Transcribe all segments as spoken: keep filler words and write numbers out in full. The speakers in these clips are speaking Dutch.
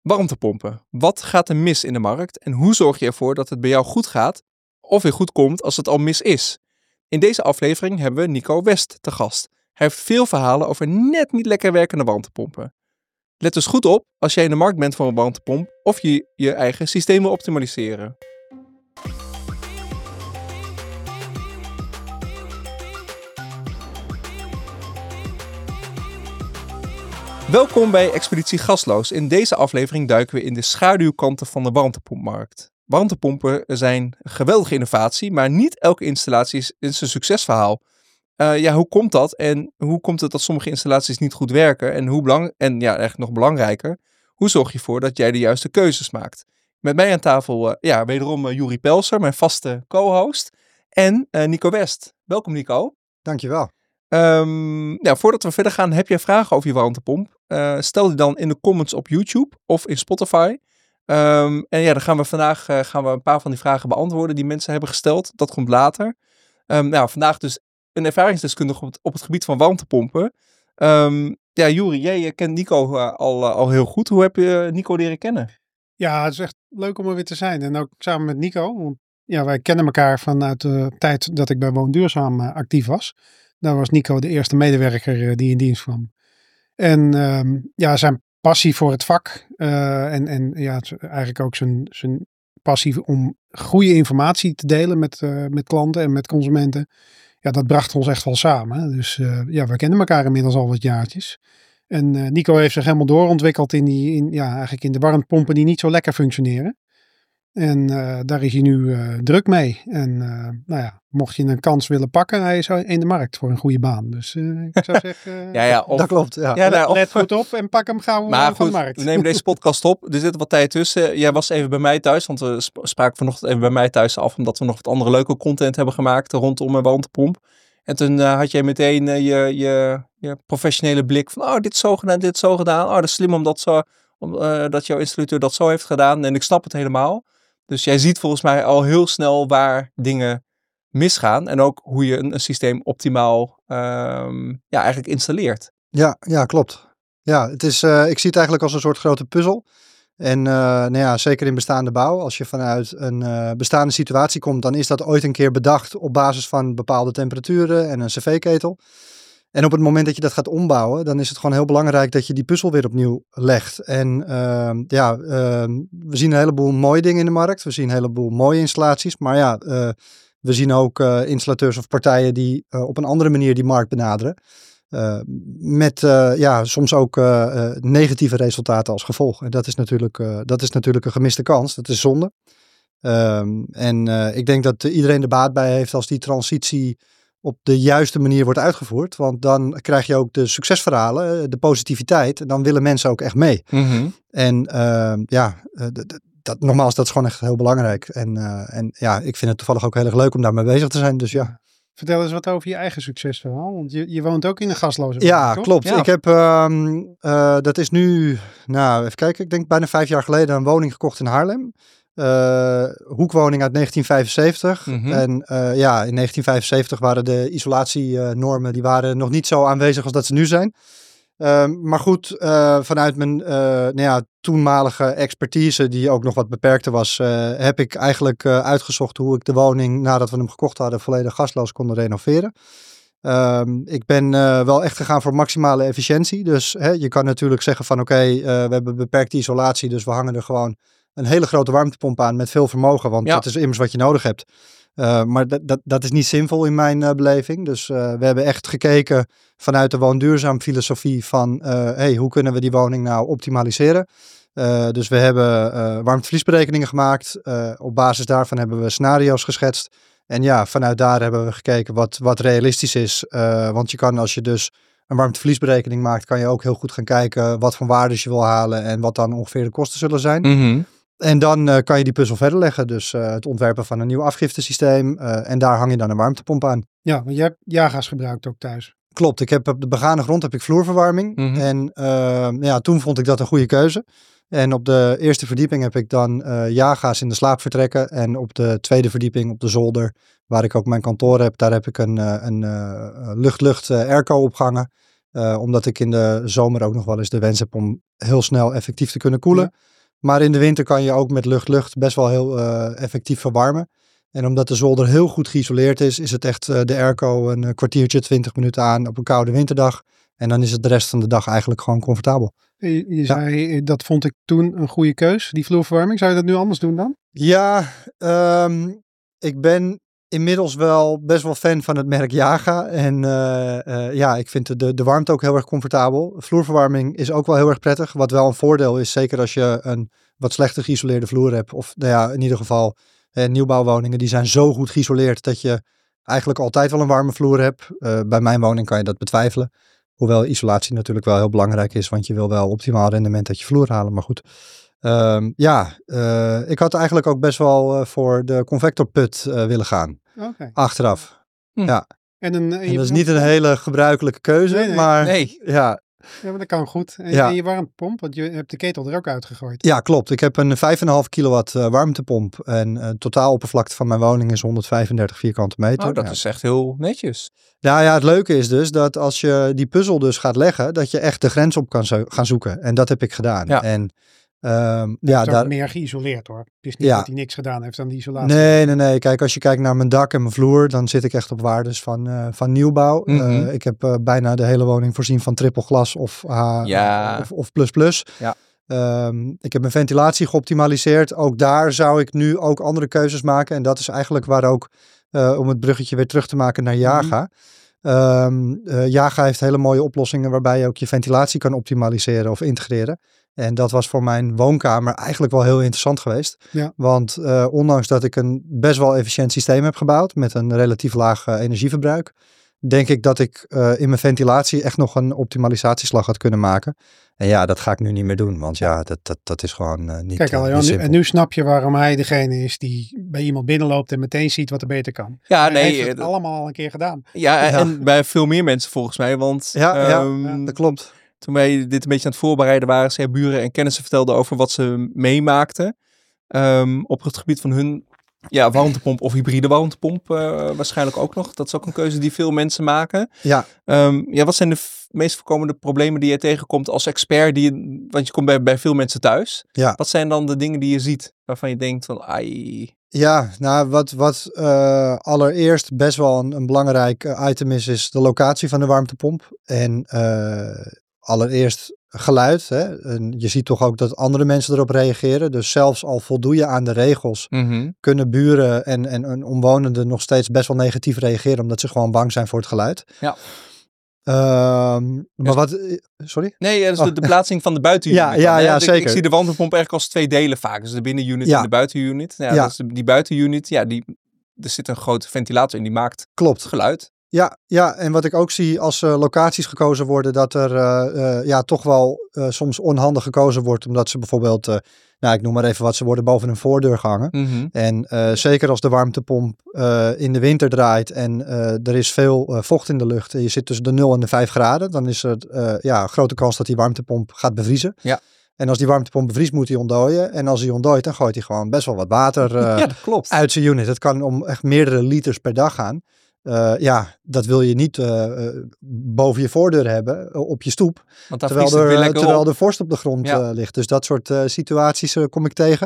Warmtepompen. Wat gaat er mis in de markt en hoe zorg je ervoor dat het bij jou goed gaat of weer goed komt als het al mis is? In deze aflevering hebben we Nico West te gast. Hij heeft veel verhalen over net niet lekker werkende warmtepompen. Let dus goed op als jij in de markt bent voor een warmtepomp of je je eigen systeem wil optimaliseren. Welkom bij Expeditie Gasloos. In deze aflevering duiken we in de schaduwkanten van de warmtepompmarkt. Warmtepompen zijn een geweldige innovatie, maar niet elke installatie is, is een succesverhaal. Uh, ja, hoe komt dat? En hoe komt het dat sommige installaties niet goed werken? En hoe belang en ja, eigenlijk nog belangrijker, hoe zorg je ervoor dat jij de juiste keuzes maakt? Met mij aan tafel, uh, ja, wederom uh, Juri Pelser, mijn vaste co-host. En uh, Nico West. Welkom, Nico. Dankjewel. Um, ja, voordat we verder gaan, heb jij vragen over je warmtepomp? Uh, stel die dan in de comments op YouTube of in Spotify. Um, en ja, dan gaan we vandaag uh, gaan we een paar van die vragen beantwoorden die mensen hebben gesteld. Dat komt later. Um, nou, vandaag dus een ervaringsdeskundige op het, op het gebied van warmtepompen. Um, ja, Juri, jij kent Nico uh, al, uh, al heel goed. Hoe heb je Nico leren kennen? Ja, het is echt leuk om er weer te zijn. En ook samen met Nico. Want ja, wij kennen elkaar vanuit de tijd dat ik bij Woonduurzaam uh, actief was. Daar was Nico de eerste medewerker uh, die in dienst kwam. En um, ja, zijn passie voor het vak uh, en, en ja, eigenlijk ook zijn, zijn passie om goede informatie te delen met, uh, met klanten en met consumenten. Ja, dat bracht ons echt wel samen. Dus uh, ja, we kennen elkaar inmiddels al wat jaartjes. En uh, Nico heeft zich helemaal doorontwikkeld in, die, in, ja, eigenlijk in de warmtepompen die niet zo lekker functioneren. En uh, daar is hij nu uh, druk mee. En uh, nou ja, mocht je een kans willen pakken, hij is in de markt voor een goede baan. Dus uh, ik zou zeggen, uh, ja, ja, of, dat klopt. Ja. Ja, nou, of, let goed op en pak hem gauw maar van goed, de markt. We nemen deze podcast op. Er zit wat tijd tussen. Jij was even bij mij thuis, want we spraken vanochtend even bij mij thuis af, omdat we nog wat andere leuke content hebben gemaakt rondom een warmtepomp. En toen uh, had jij meteen uh, je, je, je professionele blik van, oh, dit is zo gedaan, dit is zo gedaan. Oh, dat is slim omdat zo, om, uh, dat jouw installateur dat zo heeft gedaan. En ik snap het helemaal. Dus jij ziet volgens mij al heel snel waar dingen misgaan. En ook hoe je een, een systeem optimaal um, ja, eigenlijk installeert. Ja, ja, klopt. Ja, het is, uh, ik zie het eigenlijk als een soort grote puzzel. En uh, nou ja, zeker in bestaande bouw, als je vanuit een uh, bestaande situatie komt, dan is dat ooit een keer bedacht op basis van bepaalde temperaturen en een cv-ketel. En op het moment dat je dat gaat ombouwen, dan is het gewoon heel belangrijk dat je die puzzel weer opnieuw legt. En uh, ja, uh, we zien een heleboel mooie dingen in de markt. We zien een heleboel mooie installaties. Maar ja, uh, we zien ook uh, installateurs of partijen die uh, op een andere manier die markt benaderen. Uh, met uh, ja, soms ook uh, uh, negatieve resultaten als gevolg. En dat is natuurlijk, uh, dat is natuurlijk een gemiste kans. Dat is zonde. Um, en uh, ik denk dat iedereen er baat bij heeft als die transitie op de juiste manier wordt uitgevoerd. Want dan krijg je ook de succesverhalen, de positiviteit. En dan willen mensen ook echt mee. Mm-hmm. En uh, ja, uh, d- d- dat, nogmaals, dat is gewoon echt heel belangrijk. En, uh, en ja, ik vind het toevallig ook heel erg leuk om daarmee bezig te zijn. Dus ja. Vertel eens wat over je eigen succesverhaal. Want je, je woont ook in een gasloze woning, Ja, toch? klopt. Ja. Ik heb, um, uh, dat is nu, nou even kijken, ik denk bijna vijf jaar geleden een woning gekocht in Haarlem. Uh, hoekwoning uit negentien vijfenzeventig. Mm-hmm. En uh, ja, in negentien vijfenzeventig waren de isolatienormen, uh, die waren nog niet zo aanwezig als dat ze nu zijn. Uh, maar goed, uh, vanuit mijn uh, nou ja, toenmalige expertise, die ook nog wat beperkter was, uh, heb ik eigenlijk uh, uitgezocht hoe ik de woning, nadat we hem gekocht hadden, volledig gasloos konden renoveren. Uh, ik ben uh, wel echt gegaan voor maximale efficiëntie. Dus hè, je kan natuurlijk zeggen van oké, okay, uh, we hebben beperkte isolatie, dus we hangen er gewoon een hele grote warmtepomp aan met veel vermogen, want ja. dat is immers wat je nodig hebt. Uh, maar dat, dat, dat is niet zinvol in mijn uh, beleving. Dus uh, we hebben echt gekeken vanuit de woonduurzaam filosofie van uh, hey, hoe kunnen we die woning nou optimaliseren? Uh, dus we hebben uh, warmteverliesberekeningen gemaakt. Uh, op basis daarvan hebben we scenario's geschetst. En ja, vanuit daar hebben we gekeken wat, wat realistisch is. Uh, want je kan, als je dus een warmteverliesberekening maakt, kan je ook heel goed gaan kijken wat voor waardes je wil halen en wat dan ongeveer de kosten zullen zijn. Mm-hmm. En dan uh, kan je die puzzel verder leggen. Dus uh, het ontwerpen van een nieuw afgiftesysteem. Uh, en daar hang je dan een warmtepomp aan. Ja, want je hebt jaargas gebruikt ook thuis. Klopt, ik heb op de begane grond heb ik vloerverwarming. Mm-hmm. En uh, ja, toen vond ik dat een goede keuze. En op de eerste verdieping heb ik dan uh, jaargas in de slaapvertrekken. En op de tweede verdieping op de zolder, waar ik ook mijn kantoor heb, daar heb ik een, uh, een uh, lucht-lucht uh, airco opgehangen. Uh, omdat ik in de zomer ook nog wel eens de wens heb om heel snel effectief te kunnen koelen. Ja. Maar in de winter kan je ook met lucht-lucht best wel heel uh, effectief verwarmen. En omdat de zolder heel goed geïsoleerd is, is het echt uh, de airco een uh, kwartiertje, twintig minuten aan op een koude winterdag. En dan is het de rest van de dag eigenlijk gewoon comfortabel. Je, je ja. zei, dat vond ik toen een goede keus, die vloerverwarming. Zou je dat nu anders doen dan? Ja, um, ik ben inmiddels wel best wel fan van het merk Yaga. En uh, uh, ja, ik vind de, de warmte ook heel erg comfortabel. Vloerverwarming is ook wel heel erg prettig. Wat wel een voordeel is, zeker als je een wat slechter geïsoleerde vloer hebt. Of nou ja, in ieder geval eh, nieuwbouwwoningen, die zijn zo goed geïsoleerd dat je eigenlijk altijd wel een warme vloer hebt. Uh, bij mijn woning kan je dat betwijfelen. Hoewel isolatie natuurlijk wel heel belangrijk is, want je wil wel optimaal rendement uit je vloer halen. Maar goed, um, ja, uh, ik had eigenlijk ook best wel uh, voor de convectorput uh, willen gaan. Okay. Achteraf. Hm. Ja. En, een, en dat is niet een hele gebruikelijke keuze, nee, nee. maar nee. ja. Ja, maar dat kan goed. En, ja. en je warmtepomp, want je hebt de ketel er ook uitgegooid. Ja, klopt. Ik heb een vijf komma vijf kilowatt uh, warmtepomp. En uh, totaaloppervlakte van mijn woning is honderdvijfendertig vierkante meter. Oh, dat ja. is echt heel netjes. Nou ja, het leuke is dus dat als je die puzzel dus gaat leggen, dat je echt de grens op kan zo- gaan zoeken. En dat heb ik gedaan. Ja. En Um, ja, ja, daar meer geïsoleerd hoor. Het is niet ja. dat hij niks gedaan heeft aan die isolatie. Nee, nee, nee. Kijk, als je kijkt naar mijn dak en mijn vloer, dan zit ik echt op waardes van, uh, van nieuwbouw. Mm-hmm. Uh, ik heb uh, bijna de hele woning voorzien van triple glas of, uh, ja. of, of plus plus. Ja. Um, ik heb mijn ventilatie geoptimaliseerd. Ook daar zou ik nu ook andere keuzes maken. En dat is eigenlijk waar ook, uh, om het bruggetje weer terug te maken naar Yaga. Mm-hmm. Um, uh, Yaga heeft hele mooie oplossingen waarbij je ook je ventilatie kan optimaliseren of integreren. En dat was voor mijn woonkamer eigenlijk wel heel interessant geweest. Ja. Want uh, ondanks dat ik een best wel efficiënt systeem heb gebouwd met een relatief laag uh, energieverbruik, denk ik dat ik uh, in mijn ventilatie echt nog een optimalisatieslag had kunnen maken. En ja, dat ga ik nu niet meer doen, want ja, dat, dat, dat is gewoon uh, niet, Kijk, uh, Aljan, niet nu, simpel. En nu snap je waarom hij degene is die bij iemand binnenloopt en meteen ziet wat er beter kan. Ja, hij nee, heeft het dat... allemaal al een keer gedaan. Ja, ja, en bij veel meer mensen volgens mij, want ja, um, ja, dat klopt. Toen wij dit een beetje aan het voorbereiden waren, zei buren en kennissen vertelden over wat ze meemaakten um, op het gebied van hun ja, warmtepomp of hybride warmtepomp uh, waarschijnlijk ook nog. Dat is ook een keuze die veel mensen maken. Ja. Um, ja, wat zijn de f- meest voorkomende problemen die je tegenkomt als expert? Die je, want je komt bij, bij veel mensen thuis. Ja. Wat zijn dan de dingen die je ziet waarvan je denkt van ai... Ja, nou wat, wat uh, allereerst best wel een, een belangrijk uh, item is, is de locatie van de warmtepomp. En uh, allereerst geluid. Hè? En je ziet toch ook dat andere mensen erop reageren. Dus zelfs al voldoe je aan de regels, Mm-hmm. kunnen buren en, en, en omwonenden nog steeds best wel negatief reageren, omdat ze gewoon bang zijn voor het geluid. Ja. Um, maar wat, sorry? Nee, dat is oh. de, de plaatsing van de buitenunit. Ja, ja, ja, ik, zeker. Ik zie de warmtepomp eigenlijk als twee delen vaak. Dus de binnenunit ja. en de buitenunit. Ja, ja. Dus de, die buitenunit, ja, die, er zit een grote ventilator in die maakt Klopt. geluid. Ja, ja, en wat ik ook zie als uh, locaties gekozen worden, dat er uh, uh, ja, toch wel uh, soms onhandig gekozen wordt, omdat ze bijvoorbeeld, uh, nou ik noem maar even wat, ze worden boven een voordeur gehangen. Mm-hmm. En uh, zeker als de warmtepomp uh, in de winter draait en uh, er is veel uh, vocht in de lucht en je zit tussen de nul en de vijf graden, dan is er uh, ja, een grote kans dat die warmtepomp gaat bevriezen. Ja. En als die warmtepomp bevriest, moet hij ontdooien. En als hij ontdooit, dan gooit hij gewoon best wel wat water uh, ja, dat klopt. uit zijn unit. Het kan om echt meerdere liters per dag gaan. Uh, ja, dat wil je niet uh, uh, boven je voordeur hebben, uh, op je stoep. Want daar terwijl er, weer uh, terwijl op. er vorst op de grond ja. uh, ligt. Dus dat soort uh, situaties uh, kom ik tegen.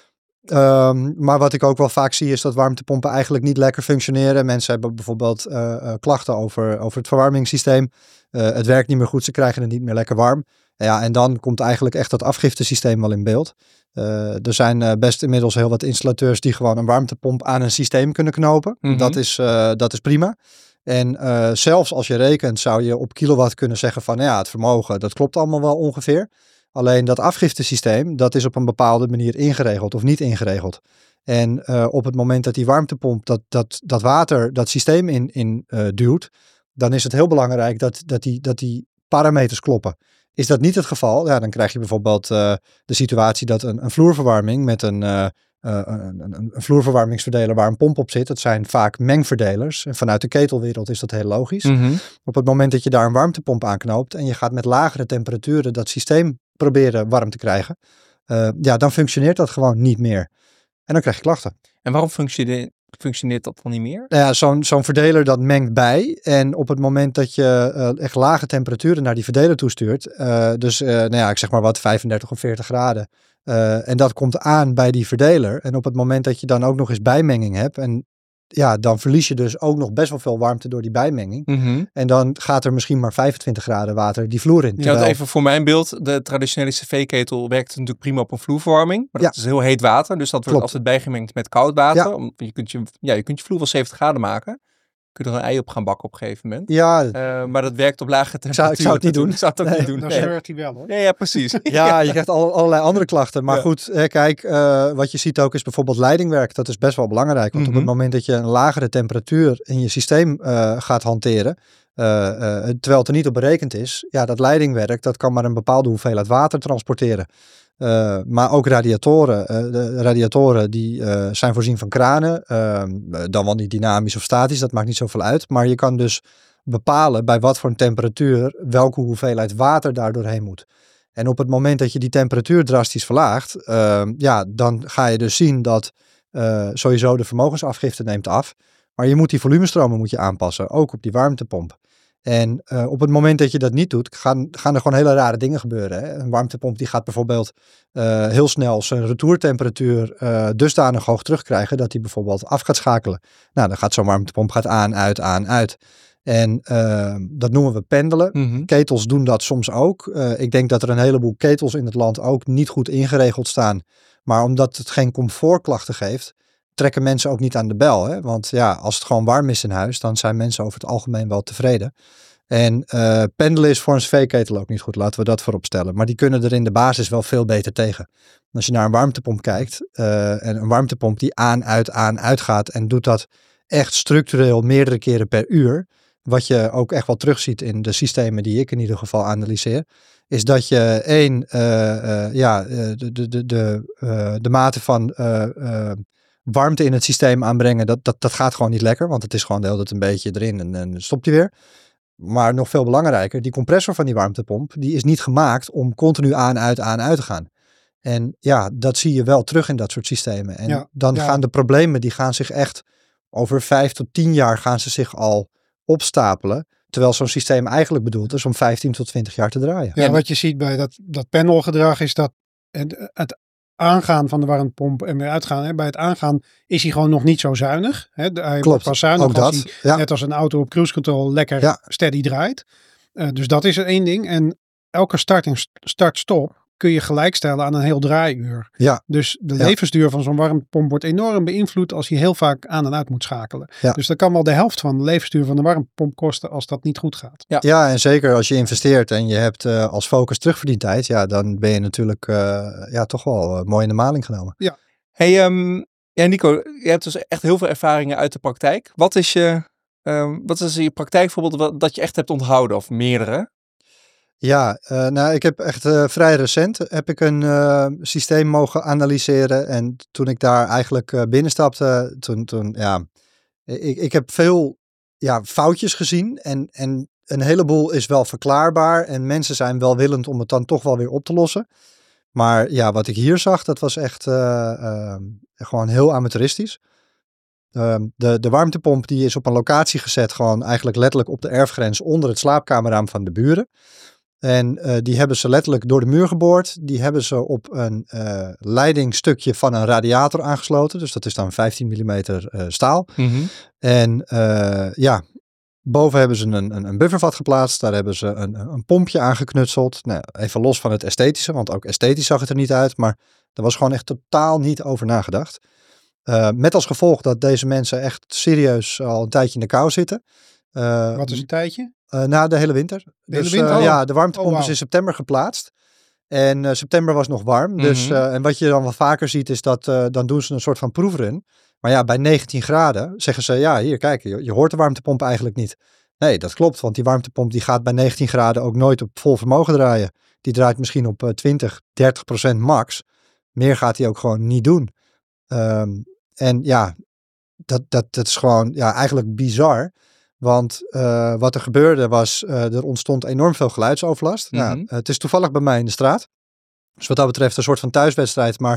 Um, maar wat ik ook wel vaak zie is dat warmtepompen eigenlijk niet lekker functioneren. Mensen hebben bijvoorbeeld uh, uh, klachten over, over het verwarmingssysteem. Uh, het werkt niet meer goed, ze krijgen het niet meer lekker warm. Ja, en dan komt eigenlijk echt dat afgiftesysteem wel in beeld. Uh, er zijn uh, best inmiddels heel wat installateurs die gewoon een warmtepomp aan een systeem kunnen knopen. Mm-hmm. Dat is, uh, dat is prima. En uh, zelfs als je rekent zou je op kilowatt kunnen zeggen van ja, het vermogen, dat klopt allemaal wel ongeveer. Alleen dat afgiftesysteem, dat is op een bepaalde manier ingeregeld of niet ingeregeld. En uh, op het moment dat die warmtepomp dat, dat, dat water, dat systeem in, in uh, duwt, dan is het heel belangrijk dat, dat, die, dat die parameters kloppen. Is dat niet het geval, ja, dan krijg je bijvoorbeeld uh, de situatie dat een, een vloerverwarming met een, uh, uh, een, een, een vloerverwarmingsverdeler waar een pomp op zit, dat zijn vaak mengverdelers. En vanuit de ketelwereld is dat heel logisch. Mm-hmm. Op het moment dat je daar een warmtepomp aanknoopt en je gaat met lagere temperaturen dat systeem proberen warm te krijgen, uh, ja, dan functioneert dat gewoon niet meer. En dan krijg je klachten. En waarom functioneert, functioneert dat dan niet meer? Nou ja, zo'n, zo'n verdeler dat mengt bij. En op het moment dat je uh, echt lage temperaturen naar die verdeler toestuurt. Uh, dus uh, nou ja, ik zeg maar wat, vijfendertig of veertig graden. Uh, en dat komt aan bij die verdeler. En op het moment dat je dan ook nog eens bijmenging hebt. En ja, dan verlies je dus ook nog best wel veel warmte door die bijmenging. Mm-hmm. En dan gaat er misschien maar vijfentwintig graden water die vloer in. Terwijl... Ja, even voor mijn beeld. De traditionele cv-ketel werkt natuurlijk prima op een vloerverwarming. Maar dat ja. is heel heet water. Dus dat wordt Klopt. altijd bijgemengd met koud water. Ja. Om, je, kunt je, ja, je kunt je vloer wel zeventig graden maken. Kun je er een ei op gaan bakken op een gegeven moment. Ja. Uh, maar dat werkt op lage temperatuur. Ik zou het niet doen. Ik zou het ook nee. niet doen. Dan nee. scheurt hij wel hoor. Ja, ja precies. ja, je krijgt al, allerlei andere klachten. Maar ja. goed, hè, kijk, uh, wat je ziet ook is bijvoorbeeld leidingwerk. Dat is best wel belangrijk. Want mm-hmm. op het moment dat je een lagere temperatuur in je systeem uh, gaat hanteren. Uh, uh, terwijl het er niet op berekend is. Ja, dat leidingwerk, dat kan maar een bepaalde hoeveelheid water transporteren. Uh, maar ook radiatoren. Uh, de radiatoren die uh, zijn voorzien van kranen. Uh, dan wel niet dynamisch of statisch, dat maakt niet zoveel uit. Maar je kan dus bepalen bij wat voor een temperatuur welke hoeveelheid water daar doorheen moet. En op het moment dat je die temperatuur drastisch verlaagt, uh, ja, dan ga je dus zien dat uh, sowieso de vermogensafgifte neemt af. Maar je moet die volumestromen moet je aanpassen, ook op die warmtepomp. En uh, op het moment dat je dat niet doet, gaan, gaan er gewoon hele rare dingen gebeuren. Hè? Een warmtepomp die gaat bijvoorbeeld uh, heel snel zijn retourtemperatuur uh, dusdanig hoog terugkrijgen dat die bijvoorbeeld af gaat schakelen. Nou, dan gaat zo'n warmtepomp gaat aan, uit, aan, uit. En uh, dat noemen we pendelen. Mm-hmm. Ketels doen dat soms ook. Uh, ik denk dat er een heleboel ketels in het land ook niet goed ingeregeld staan. Maar omdat het geen comfortklachten geeft, trekken mensen ook niet aan de bel. Hè? Want ja, als het gewoon warm is in huis, dan zijn mensen over het algemeen wel tevreden. En uh, pendelen is voor een cv-ketel ook niet goed, laten we dat voorop stellen. Maar die kunnen er in de basis wel veel beter tegen. Als je naar een warmtepomp kijkt, uh, en een warmtepomp die aan, uit, aan, uit gaat en doet dat echt structureel meerdere keren per uur, wat je ook echt wel terugziet in de systemen die ik in ieder geval analyseer, is dat je één, uh, uh, ja, de, de, de, de, uh, de mate van uh, uh, warmte in het systeem aanbrengen, dat, dat, dat gaat gewoon niet lekker, want het is gewoon de hele tijd een beetje erin en, en stopt hij weer. Maar nog veel belangrijker, die compressor van die warmtepomp, die is niet gemaakt om continu aan, uit, aan, uit te gaan. En ja, dat zie je wel terug in dat soort systemen. En ja, dan ja. gaan de problemen, die gaan zich echt over vijf tot tien jaar gaan ze zich al opstapelen. Terwijl zo'n systeem eigenlijk bedoeld is om vijftien tot twintig jaar te draaien. Ja, wat je ziet bij dat, dat panelgedrag is dat het, het aangaan van de warmtepomp en weer uitgaan. Hè, bij het aangaan is hij gewoon nog niet zo zuinig. Hè. Hij Klopt, wordt pas zuinig ook als dat. hij, Ja. net als een auto op cruise control, lekker ja. steady draait. Uh, dus dat is er één ding. En elke start en start-stop kun je gelijkstellen aan een heel draaiuur. Ja. Dus de ja. levensduur van zo'n warmtepomp wordt enorm beïnvloed als je heel vaak aan en uit moet schakelen. Ja. Dus dat kan wel de helft van de levensduur van de warmtepomp kosten als dat niet goed gaat. Ja, ja en zeker als je investeert en je hebt uh, als focus terugverdientijd, ja, dan ben je natuurlijk uh, ja, toch wel uh, mooi in de maling genomen. Ja. Hey, um, ja, Nico, je hebt dus echt heel veel ervaringen uit de praktijk. Wat is je, um, wat is je praktijkvoorbeeld wat, dat je echt hebt onthouden of meerdere? Ja, uh, nou ik heb echt uh, vrij recent heb ik een uh, systeem mogen analyseren en toen ik daar eigenlijk uh, binnenstapte, toen, toen ja, ik, ik heb veel ja, foutjes gezien en, en een heleboel is wel verklaarbaar en mensen zijn welwillend om het dan toch wel weer op te lossen. Maar ja, wat ik hier zag, dat was echt uh, uh, gewoon heel amateuristisch. Uh, de, de warmtepomp die is op een locatie gezet, gewoon eigenlijk letterlijk op de erfgrens onder het slaapkamerraam van de buren. En uh, die hebben ze letterlijk door de muur geboord. Die hebben ze op een uh, leidingstukje van een radiator aangesloten. Dus dat is dan vijftien millimeter uh, staal. Mm-hmm. En uh, ja, boven hebben ze een, een, een buffervat geplaatst. Daar hebben ze een, een pompje aangeknutseld. Nou, even los van het esthetische, want ook esthetisch zag het er niet uit. Maar er was gewoon echt totaal niet over nagedacht. Uh, met als gevolg dat deze mensen echt serieus al een tijdje in de kou zitten. Uh, Wat is een tijdje? Uh, na de hele winter. De hele dus winter? Uh, oh. ja, de warmtepomp oh, wow. is in september geplaatst. En uh, september was nog warm. Mm-hmm. Dus, uh, en wat je dan wel vaker ziet is dat uh, dan doen ze een soort van proefrun. Maar ja, bij negentien graden zeggen ze, ja hier kijk, je, je hoort de warmtepomp eigenlijk niet. Nee, dat klopt, want die warmtepomp die gaat bij negentien graden ook nooit op vol vermogen draaien. Die draait misschien op uh, twintig, dertig procent max. Meer gaat hij ook gewoon niet doen. Um, en ja, dat, dat, dat is gewoon ja, eigenlijk bizar. Want uh, wat er gebeurde was, uh, er ontstond enorm veel geluidsoverlast. Mm-hmm. Nou, het is toevallig bij mij in de straat. Dus wat dat betreft een soort van thuiswedstrijd. Maar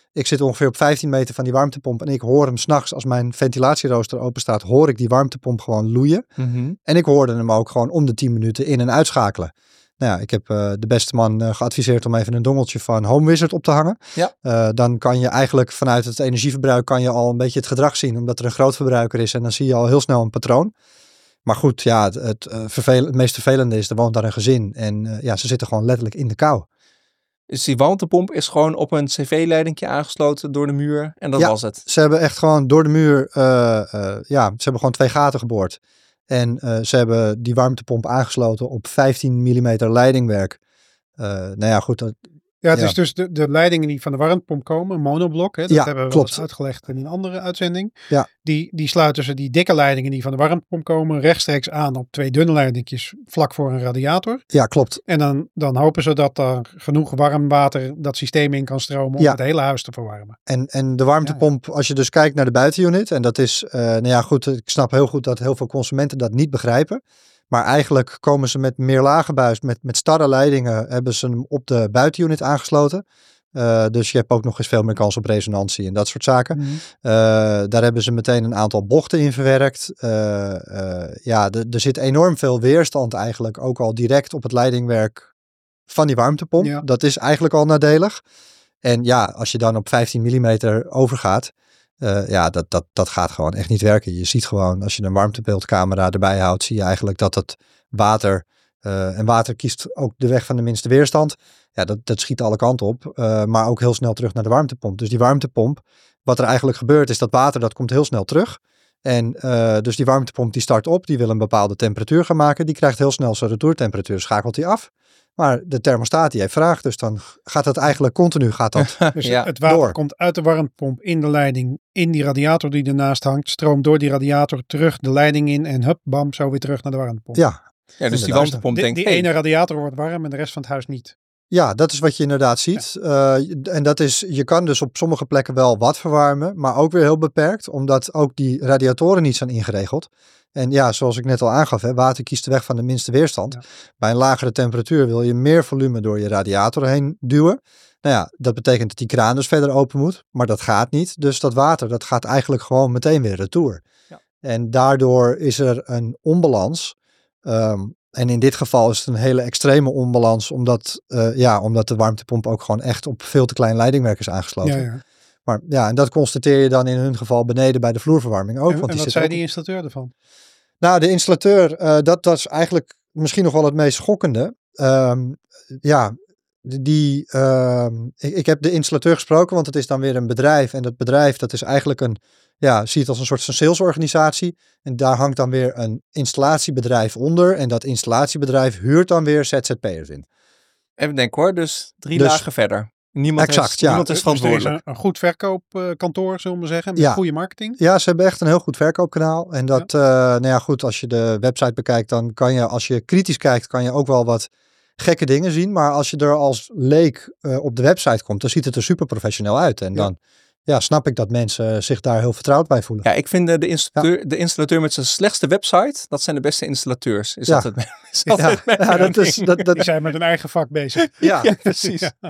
Ik zit ongeveer op vijftien meter van die warmtepomp en ik hoor hem 's nachts als mijn ventilatierooster open staat, hoor ik die warmtepomp gewoon loeien. Mm-hmm. En ik hoorde hem ook gewoon om de tien minuten in- en uitschakelen. Nou ja, ik heb uh, de beste man uh, geadviseerd om even een dongeltje van HomeWizard op te hangen. Ja. Uh, dan kan je eigenlijk vanuit het energieverbruik kan je al een beetje het gedrag zien, omdat er een groot verbruiker is en dan zie je al heel snel een patroon. Maar goed, ja, het, het, uh, vervel- het meest vervelende is, er woont daar een gezin en uh, ja, ze zitten gewoon letterlijk in de kou. Dus die warmtepomp is gewoon op een cv-leidingje aangesloten door de muur en dat ja, was het. Ze hebben echt gewoon door de muur, uh, uh, ja, ze hebben gewoon twee gaten geboord. En uh, ze hebben die warmtepomp aangesloten op vijftien millimeter leidingwerk. Uh, nou ja, goed. Dat, ja, het ja. is dus de, de leidingen die van de warmtepomp komen, een monoblok. Hè, dat ja, hebben we klopt. wel eens uitgelegd in een andere uitzending. Ja. Die, die sluiten ze, die dikke leidingen die van de warmtepomp komen, rechtstreeks aan op twee dunne leidingjes vlak voor een radiator. Ja, klopt. En dan, dan hopen ze dat er genoeg warm water dat systeem in kan stromen om ja. het hele huis te verwarmen. En, en de warmtepomp, ja, ja. als je dus kijkt naar de buitenunit, en dat is, uh, nou ja goed, ik snap heel goed dat heel veel consumenten dat niet begrijpen. Maar eigenlijk komen ze met meer lagenbuis, met, met starre leidingen, hebben ze hem op de buitenunit aangesloten. Uh, dus je hebt ook nog eens veel meer kans op resonantie en dat soort zaken. Mm-hmm. Uh, daar hebben ze meteen een aantal bochten in verwerkt. Uh, uh, ja, d- er zit enorm veel weerstand eigenlijk ook al direct op het leidingwerk van die warmtepomp. Ja. Dat is eigenlijk al nadelig. En ja, als je dan op vijftien millimeter overgaat, uh, ja, dat, dat, dat gaat gewoon echt niet werken. Je ziet gewoon, als je een warmtebeeldcamera erbij houdt, zie je eigenlijk dat het water, uh, en water kiest ook de weg van de minste weerstand. Ja, dat, dat schiet alle kanten op, uh, maar ook heel snel terug naar de warmtepomp. Dus die warmtepomp, wat er eigenlijk gebeurt, is dat water, dat komt heel snel terug. En uh, dus die warmtepomp die start op, die wil een bepaalde temperatuur gaan maken. Die krijgt heel snel zijn retourtemperatuur, schakelt die af. Maar de thermostaat die heeft vraag, dus dan gaat het eigenlijk continu gaat dat dus ja, het water door. Komt uit de warmtepomp in de leiding, in die radiator die ernaast hangt, stroomt door die radiator terug de leiding in en hup, bam, zo weer terug naar de warmtepomp. Ja, ja dus die warmtepomp die, denkt... Die hey. ene radiator wordt warm en de rest van het huis niet. Ja, dat is wat je inderdaad ziet. Ja. Uh, en dat is, je kan dus op sommige plekken wel wat verwarmen, maar ook weer heel beperkt, omdat ook die radiatoren niet zijn ingeregeld. En ja, zoals ik net al aangaf, hè, water kiest de weg van de minste weerstand. Ja. Bij een lagere temperatuur wil je meer volume door je radiator heen duwen. Nou ja, dat betekent dat die kraan dus verder open moet, maar dat gaat niet. Dus dat water, dat gaat eigenlijk gewoon meteen weer retour. Ja. En daardoor is er een onbalans. Um, en in dit geval is het een hele extreme onbalans, omdat, uh, ja, omdat de warmtepomp ook gewoon echt op veel te klein leidingwerk is aangesloten. Ja, ja. Maar ja, en dat constateer je dan in hun geval beneden bij de vloerverwarming ook. En, want en die wat zei ook... die installateur ervan? Nou, de installateur, uh, dat was eigenlijk misschien nog wel het meest schokkende. Um, ja, die, uh, ik, ik heb de installateur gesproken, want het is dan weer een bedrijf. En dat bedrijf, dat is eigenlijk een, ja, zie het als een soort van salesorganisatie. En daar hangt dan weer een installatiebedrijf onder. En dat installatiebedrijf huurt dan weer Z Z P'ers in. Even denken hoor, dus drie dus, lagen verder. Niemand, exact, is, ja. niemand is verantwoordelijk. Dus er is een, een goed verkoopkantoor, zullen we zeggen, met ja. goede marketing. Ja, ze hebben echt een heel goed verkoopkanaal. En dat, ja. Uh, nou ja, goed, als je de website bekijkt, dan kan je, als je kritisch kijkt, kan je ook wel wat gekke dingen zien. Maar als je er als leek uh, op de website komt, dan ziet het er super professioneel uit. En ja. dan ja, snap ik dat mensen zich daar heel vertrouwd bij voelen. Ja, ik vind de installateur, ja. de installateur met zijn slechtste website, dat zijn de beste installateurs. Is ja. dat het? Is dat ja. het ja, dat is, dat, dat... Die zijn met een eigen vak bezig. Ja, ja precies. Ja.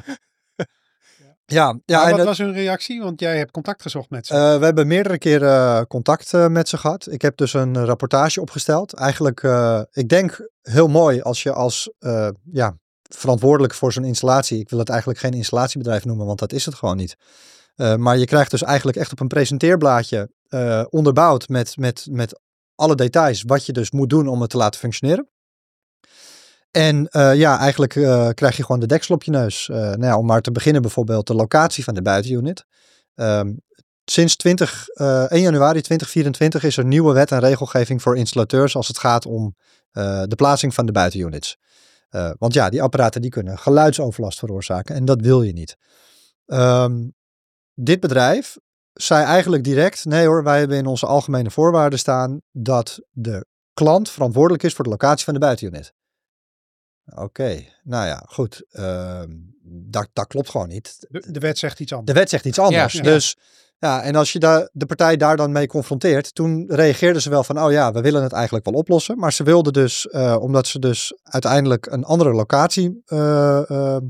Ja, ja, maar en wat het, was hun reactie? Want jij hebt contact gezocht met ze. Uh, we hebben meerdere keren contact uh, met ze gehad. Ik heb dus een rapportage opgesteld. Eigenlijk, uh, ik denk heel mooi als je als uh, ja, verantwoordelijk voor zo'n installatie, ik wil het eigenlijk geen installatiebedrijf noemen, want dat is het gewoon niet. Uh, maar je krijgt dus eigenlijk echt op een presenteerblaadje uh, onderbouwd met, met, met alle details wat je dus moet doen om het te laten functioneren. En uh, ja, eigenlijk uh, krijg je gewoon de deksel op je neus. Uh, nou ja, om maar te beginnen bijvoorbeeld de locatie van de buitenunit. Um, sinds twintig, uh, één januari tweeduizend vierentwintig is er nieuwe wet en regelgeving voor installateurs als het gaat om uh, de plaatsing van de buitenunits. Uh, want ja, die apparaten die kunnen geluidsoverlast veroorzaken en dat wil je niet. Um, dit bedrijf zei eigenlijk direct, nee hoor, wij hebben in onze algemene voorwaarden staan dat de klant verantwoordelijk is voor de locatie van de buitenunit. Oké, okay. nou ja, goed. Uh, dat, dat klopt gewoon niet. De, de wet zegt iets anders. De wet zegt iets anders. Ja, dus ja, en als je daar, de partij daar dan mee confronteert, toen reageerden ze wel van, oh ja, we willen het eigenlijk wel oplossen. Maar ze wilden dus, uh, omdat ze dus uiteindelijk een andere locatie uh, uh,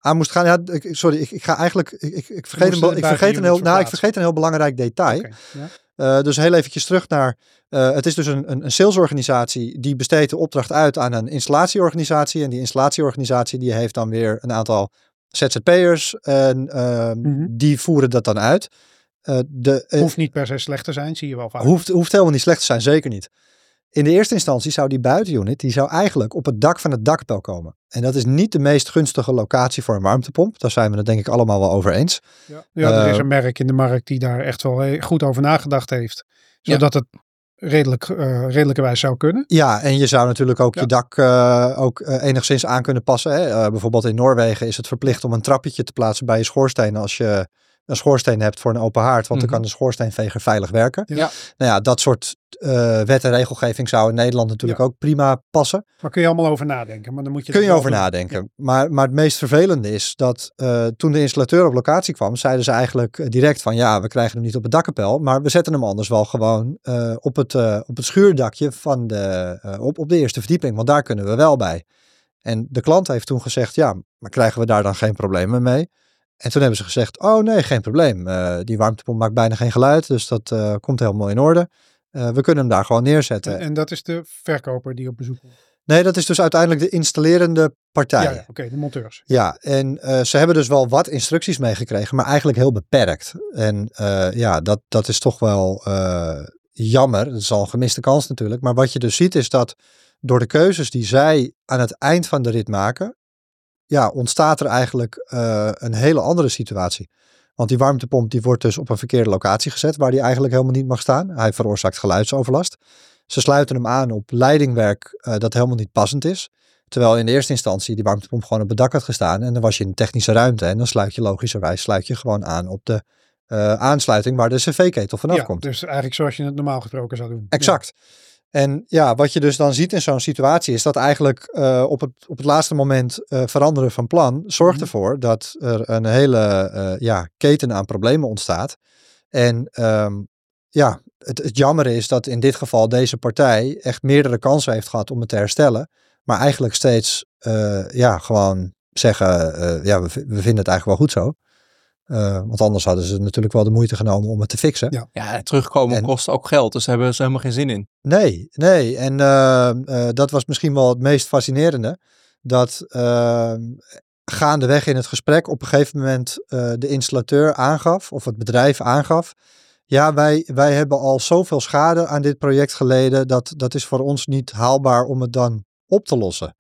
aan moest gaan. Ja, ik, sorry, ik, ik ga eigenlijk, ik, ik, ik vergeet, een, ik, vergeet een heel, nou, ik vergeet een heel belangrijk detail. Okay, ja. Uh, dus heel eventjes terug naar, uh, het is dus een, een, een salesorganisatie die besteedt de opdracht uit aan een installatieorganisatie. En die installatieorganisatie die heeft dan weer een aantal Z Z P'ers en uh, mm-hmm. die voeren dat dan uit. Uh, de, uh, hoeft niet per se slecht te zijn, zie je wel vaak. Hoeft, hoeft helemaal niet slecht te zijn, zeker niet. In de eerste instantie zou die buitenunit, die zou eigenlijk op het dak van het dakkapel komen. En dat is niet de meest gunstige locatie voor een warmtepomp. Daar zijn we het denk ik allemaal wel over eens. Ja, ja er uh, is een merk in de markt die daar echt wel goed over nagedacht heeft. Zodat ja. het redelijk, uh, redelijkerwijs zou kunnen. Ja, en je zou natuurlijk ook ja. je dak uh, ook uh, enigszins aan kunnen passen. Hè? Uh, bijvoorbeeld in Noorwegen is het verplicht om een trappetje te plaatsen bij je schoorsteen als je een schoorsteen hebt voor een open haard, want mm-hmm. dan kan de schoorsteenveger veilig werken. Ja. Nou ja, dat soort uh, wet en regelgeving zou in Nederland natuurlijk ja. ook prima passen. Maar kun je allemaal over nadenken. Maar dan moet je kun je over doen. nadenken. Ja. Maar, maar het meest vervelende is dat uh, toen de installateur op locatie kwam, zeiden ze eigenlijk direct van ja, we krijgen hem niet op het dakkapel, maar we zetten hem anders wel gewoon uh, op, het, uh, op het schuurdakje van de, uh, op, op de eerste verdieping, want daar kunnen we wel bij. En de klant heeft toen gezegd, ja, maar krijgen we daar dan geen problemen mee? En toen hebben ze gezegd, oh nee, geen probleem. Uh, die warmtepomp maakt bijna geen geluid, dus dat uh, komt helemaal in orde. Uh, we kunnen hem daar gewoon neerzetten. En, en dat is de verkoper die op bezoek komt? Nee, dat is dus uiteindelijk de installerende partij. Ja, ja oké, okay, de monteurs. Ja, en uh, ze hebben dus wel wat instructies meegekregen, maar eigenlijk heel beperkt. En uh, ja, dat, dat is toch wel uh, jammer. Dat is al een gemiste kans natuurlijk. Maar wat je dus ziet is dat door de keuzes die zij aan het eind van de rit maken, ja, ontstaat er eigenlijk uh, een hele andere situatie. Want die warmtepomp die wordt dus op een verkeerde locatie gezet, waar die eigenlijk helemaal niet mag staan. Hij veroorzaakt geluidsoverlast. Ze sluiten hem aan op leidingwerk uh, dat helemaal niet passend is. Terwijl in de eerste instantie die warmtepomp gewoon op het dak had gestaan. En dan was je in een technische ruimte. En dan sluit je logischerwijs sluit je gewoon aan op de uh, aansluiting waar de cv-ketel vanaf ja, komt. Dus eigenlijk zoals je het normaal gesproken zou doen. Exact. Ja. En ja, wat je dus dan ziet in zo'n situatie is dat eigenlijk uh, op, het, op het laatste moment uh, veranderen van plan zorgt ervoor dat er een hele uh, ja, keten aan problemen ontstaat. En um, ja, het, het jammer is dat in dit geval deze partij echt meerdere kansen heeft gehad om het te herstellen. Maar eigenlijk steeds uh, ja, gewoon zeggen, uh, ja, we, we vinden het eigenlijk wel goed zo. Uh, want anders hadden ze natuurlijk wel de moeite genomen om het te fixen. Ja, ja terugkomen en, kost ook geld, dus daar hebben ze helemaal geen zin in. Nee, nee. En uh, uh, dat was misschien wel het meest fascinerende. Dat uh, gaandeweg in het gesprek op een gegeven moment uh, de installateur aangaf, of het bedrijf aangaf. Ja, wij, wij hebben al zoveel schade aan dit project geleden, dat, dat is voor ons niet haalbaar om het dan op te lossen.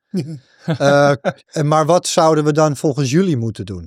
uh, maar wat zouden we dan volgens jullie moeten doen?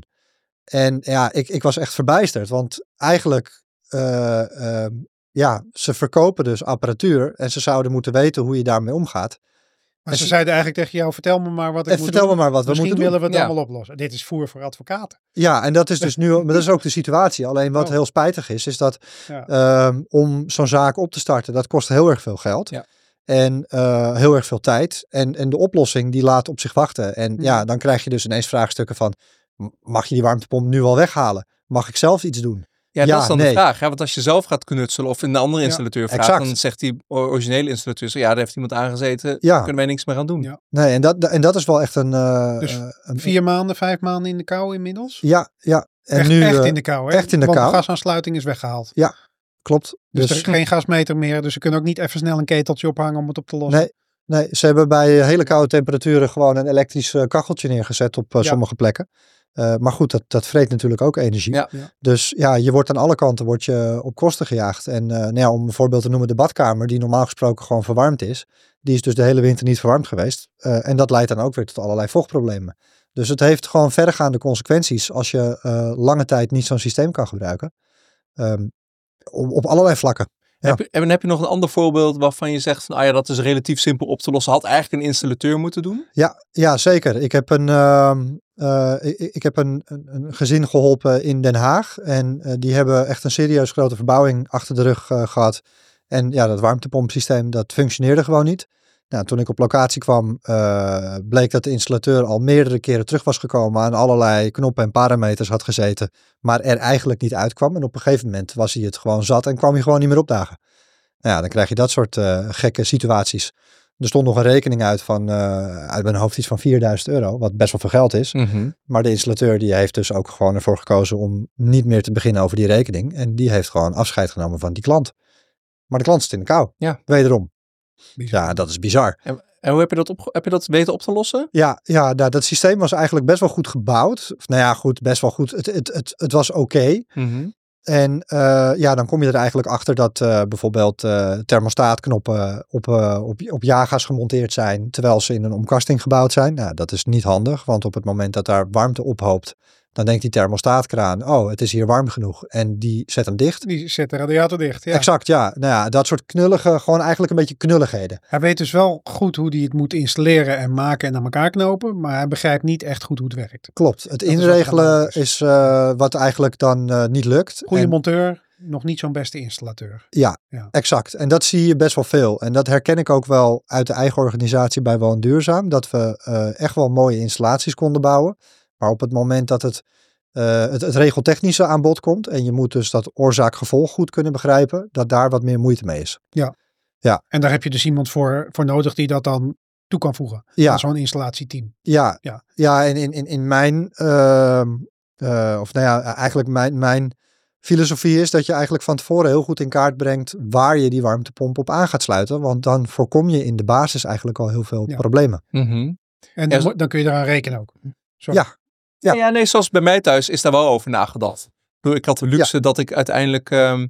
En ja, ik, ik was echt verbijsterd, want eigenlijk, uh, uh, ja, ze verkopen dus apparatuur en ze zouden moeten weten hoe je daarmee omgaat. Maar ze, ze zeiden eigenlijk tegen jou, vertel me maar wat ik moet vertel doen. me maar wat we Misschien moeten willen doen. we het ja. allemaal oplossen. Dit is voer voor advocaten. Ja, en dat is dus nu, maar dat is ook de situatie. Alleen wat oh. heel spijtig is, is dat ja. um, om zo'n zaak op te starten, dat kost heel erg veel geld. Ja. En uh, heel erg veel tijd. En, en de oplossing die laat op zich wachten. En hmm. ja, dan krijg je dus ineens vraagstukken van, mag je die warmtepomp nu al weghalen? Mag ik zelf iets doen? Ja, ja dat is dan nee. de vraag. Hè? Want als je zelf gaat knutselen of in de andere installateur ja, vraagt, exact. Dan zegt die originele installateur zo, ja, daar heeft iemand aangezeten, ja. Daar kunnen wij niks meer aan doen. Ja. Nee, en dat, en dat is wel echt een... Uh, dus uh, een vier maanden, vijf maanden in de kou inmiddels? Ja, ja. En echt, nu, echt in de kou, hè? Echt in de Want kou. de gasaansluiting is weggehaald. Ja, klopt. Dus, dus er is geen gasmeter meer, dus ze kunnen ook niet even snel een keteltje ophangen om het op te lossen. Nee, nee ze hebben bij hele koude temperaturen gewoon een elektrisch uh, kacheltje neergezet op uh, ja. sommige plekken. Uh, maar goed, dat, dat vreet natuurlijk ook energie. Ja, ja. Dus ja, je wordt aan alle kanten wordt je op kosten gejaagd. En uh, nou ja, om een voorbeeld te noemen, de badkamer, die normaal gesproken gewoon verwarmd is, die is dus de hele winter niet verwarmd geweest. Uh, en dat leidt dan ook weer tot allerlei vochtproblemen. Dus het heeft gewoon verregaande consequenties als je uh, lange tijd niet zo'n systeem kan gebruiken. Um, op, op allerlei vlakken. Ja. Heb je, en heb je nog een ander voorbeeld waarvan je zegt van, ah ja, dat is relatief simpel op te lossen. Had eigenlijk een installateur moeten doen? Ja, ja zeker. Ik heb een, uh, uh, ik, ik heb een, een, een gezin geholpen in Den Haag. En uh, die hebben echt een serieus grote verbouwing achter de rug uh, gehad. En ja, dat warmtepompsysteem, dat functioneerde gewoon niet. Nou, toen ik op locatie kwam, uh, bleek dat de installateur al meerdere keren terug was gekomen, aan allerlei knoppen en parameters had gezeten, maar er eigenlijk niet uitkwam. En op een gegeven moment was hij het gewoon zat en kwam hij gewoon niet meer opdagen. Nou ja, dan krijg je dat soort uh, gekke situaties. Er stond nog een rekening uit van, uh, uit mijn hoofd iets van vierduizend euro, wat best wel veel geld is. Mm-hmm. Maar de installateur die heeft dus ook gewoon ervoor gekozen om niet meer te beginnen over die rekening. En die heeft gewoon afscheid genomen van die klant. Maar de klant zit in de kou. Ja. Wederom. Bizar. Ja, dat is bizar. En, en hoe heb je dat, op, heb je dat weten op te lossen? Ja, ja nou, dat systeem was eigenlijk best wel goed gebouwd. Of, nou ja, goed, best wel goed. Het, het, het, het was oké. Okay. Mm-hmm. En uh, ja, dan kom je er eigenlijk achter dat uh, bijvoorbeeld uh, thermostaatknoppen op, uh, op, op jagas gemonteerd zijn, terwijl ze in een omkasting gebouwd zijn. Nou, dat is niet handig, want op het moment dat daar warmte ophoopt, dan denkt die thermostaatkraan, oh, het is hier warm genoeg. En die zet hem dicht. Die zet de radiator dicht, ja. Exact, ja. Nou ja, dat soort knullige, gewoon eigenlijk een beetje knulligheden. Hij weet dus wel goed hoe hij het moet installeren en maken en aan elkaar knopen, maar hij begrijpt niet echt goed hoe het werkt. Klopt. Het dat inregelen is, is, is uh, wat eigenlijk dan uh, niet lukt. Goede en, monteur, nog niet zo'n beste installateur. Ja, ja, exact. En dat zie je best wel veel. En dat herken ik ook wel uit de eigen organisatie bij Woon Duurzaam, dat we uh, echt wel mooie installaties konden bouwen. Maar op het moment dat het Uh, het, het regeltechnische aan bod komt en je moet dus dat oorzaak-gevolg goed kunnen begrijpen, dat daar wat meer moeite mee is. Ja. Ja. En daar heb je dus iemand voor, voor nodig die dat dan toe kan voegen. Ja. Aan zo'n installatieteam. Ja. Ja. Ja, en in, in, in mijn, uh, uh, of nou ja, eigenlijk mijn, mijn filosofie is dat je eigenlijk van tevoren heel goed in kaart brengt waar je die warmtepomp op aan gaat sluiten, want dan voorkom je in de basis eigenlijk al heel veel ja. problemen. Mm-hmm. En dan, ja, dan kun je eraan rekenen ook. Sorry. Ja. Ja. ja, nee, zoals bij mij thuis is daar wel over nagedacht. Ik had de luxe ja. dat ik uiteindelijk um,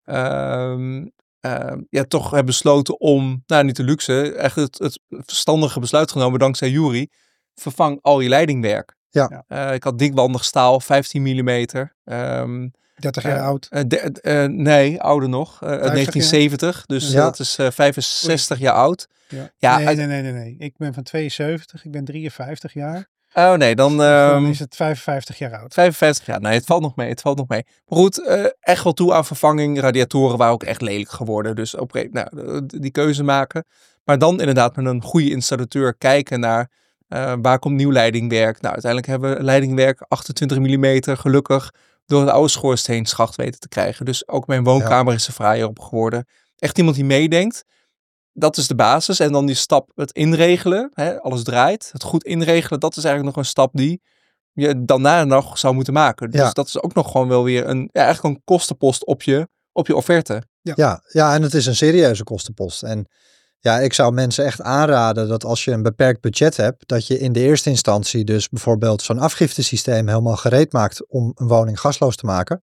um, um, ja, toch heb besloten om, nou niet de luxe, echt het, het verstandige besluit genomen dankzij Jury. Vervang al je leidingwerk. Ja. Uh, ik had dikwandig staal, vijftien millimeter. Um, dertig jaar uh, oud? Uh, de, uh, nee, ouder nog. Uh, uit negentien zeventig. Jaar? Dus ja. dat is uh, vijfenzestig Oei. jaar oud. Ja. Ja, nee, uit... nee, nee, nee, nee. Ik ben van tweeënzeventig. Ik ben drieënvijftig jaar. Oh nee, dan, um, dan is het vijfenvijftig jaar oud. vijfenvijftig jaar, nee, het valt nog mee, het valt nog mee. Maar goed, uh, echt wel toe aan vervanging. Radiatoren waren ook echt lelijk geworden. Dus op een nou, die keuze maken. Maar dan inderdaad met een goede installateur kijken naar uh, waar komt nieuw leidingwerk. Nou, uiteindelijk hebben we leidingwerk achtentwintig millimeter gelukkig door een oude schoorsteenschacht weten te krijgen. Dus ook mijn woonkamer ja. is er fraaier op geworden. Echt iemand die meedenkt. Dat is de basis. En dan die stap, het inregelen. Hè, alles draait. Het goed inregelen, dat is eigenlijk nog een stap die je daarna nog zou moeten maken. Dus ja. dat is ook nog gewoon wel weer een, ja, eigenlijk een kostenpost op je, op je offerte. Ja. Ja, ja, en het is een serieuze kostenpost. En ja, ik zou mensen echt aanraden dat als je een beperkt budget hebt, dat je in de eerste instantie dus bijvoorbeeld zo'n afgiftesysteem helemaal gereed maakt om een woning gasloos te maken.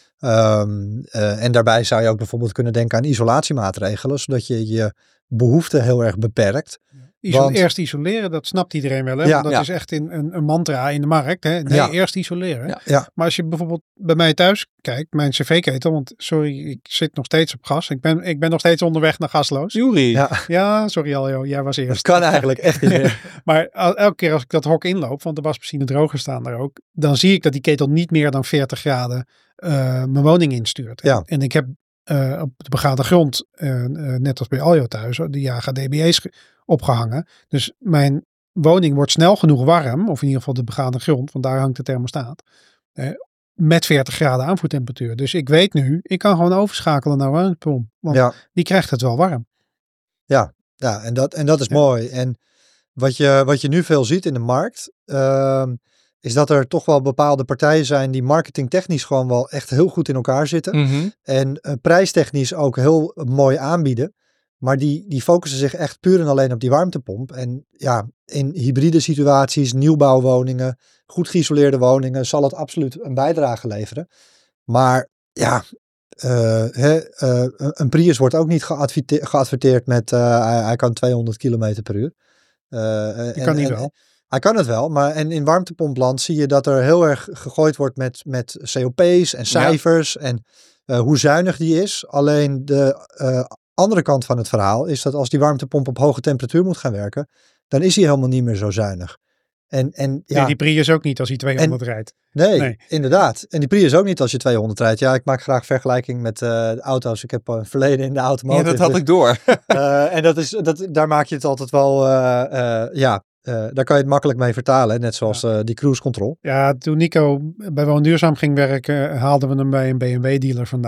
Um, uh, en daarbij zou je ook bijvoorbeeld kunnen denken aan isolatiemaatregelen, zodat je je behoefte heel erg beperkt. Iso- want, eerst isoleren, dat snapt iedereen wel. Hè? Ja, Want dat ja. is echt in, een, een mantra in de markt. Hè? Nee, ja. eerst isoleren. Ja. Ja. Maar als je bijvoorbeeld bij mij thuis kijkt, mijn cv-ketel, want sorry, ik zit nog steeds op gas. Ik ben, ik ben nog steeds onderweg naar gasloos. Jury. Ja, ja sorry Aljo, jij was eerst. Dat kan eigenlijk echt niet meer. Maar elke keer als ik dat hok inloop, want de wasmachine droger staan daar ook, dan zie ik dat die ketel niet meer dan veertig graden uh, mijn woning instuurt. Ja. En ik heb uh, op de begane grond, uh, uh, net als bij Aljo thuis, de Jaga D B E's opgehangen. Dus mijn woning wordt snel genoeg warm, of in ieder geval de begane grond, want daar hangt de thermostaat, eh, met veertig graden aanvoertemperatuur. Dus ik weet nu, ik kan gewoon overschakelen naar warmtepomp, want ja. die krijgt het wel warm. Ja, ja en, dat, en dat is ja. mooi. En wat je, wat je nu veel ziet in de markt, uh, is dat er toch wel bepaalde partijen zijn die marketingtechnisch gewoon wel echt heel goed in elkaar zitten. Mm-hmm. En uh, prijstechnisch ook heel mooi aanbieden. Maar die, die focussen zich echt puur en alleen op die warmtepomp. En ja, in hybride situaties, nieuwbouwwoningen, goed geïsoleerde woningen, zal het absoluut een bijdrage leveren. Maar ja, uh, he, uh, een Prius wordt ook niet geadverte- geadverteerd met uh, hij, hij kan tweehonderd kilometer per uur. Uh, en, kan niet en, wel. Hij kan het wel, maar en in warmtepompland zie je dat er heel erg gegooid wordt met, met C O P's en cijfers ja. en uh, hoe zuinig die is. Alleen de uh, andere kant van het verhaal is dat als die warmtepomp op hoge temperatuur moet gaan werken, dan is hij helemaal niet meer zo zuinig. En, en, ja. Nee, die Prius ook niet als hij tweehonderd en, rijdt. Nee, nee, inderdaad. En die Prius ook niet als je tweehonderd rijdt. Ja, ik maak graag vergelijking met uh, auto's. Ik heb een verleden in de automotive. Ja, dat had ik door. uh, en dat is, dat, daar maak je het altijd wel, uh, uh, ja, uh, daar kan je het makkelijk mee vertalen. Net zoals ja. uh, die cruise control. Ja, toen Nico bij Woon Duurzaam ging werken, haalden we hem bij een B M W dealer vandaan.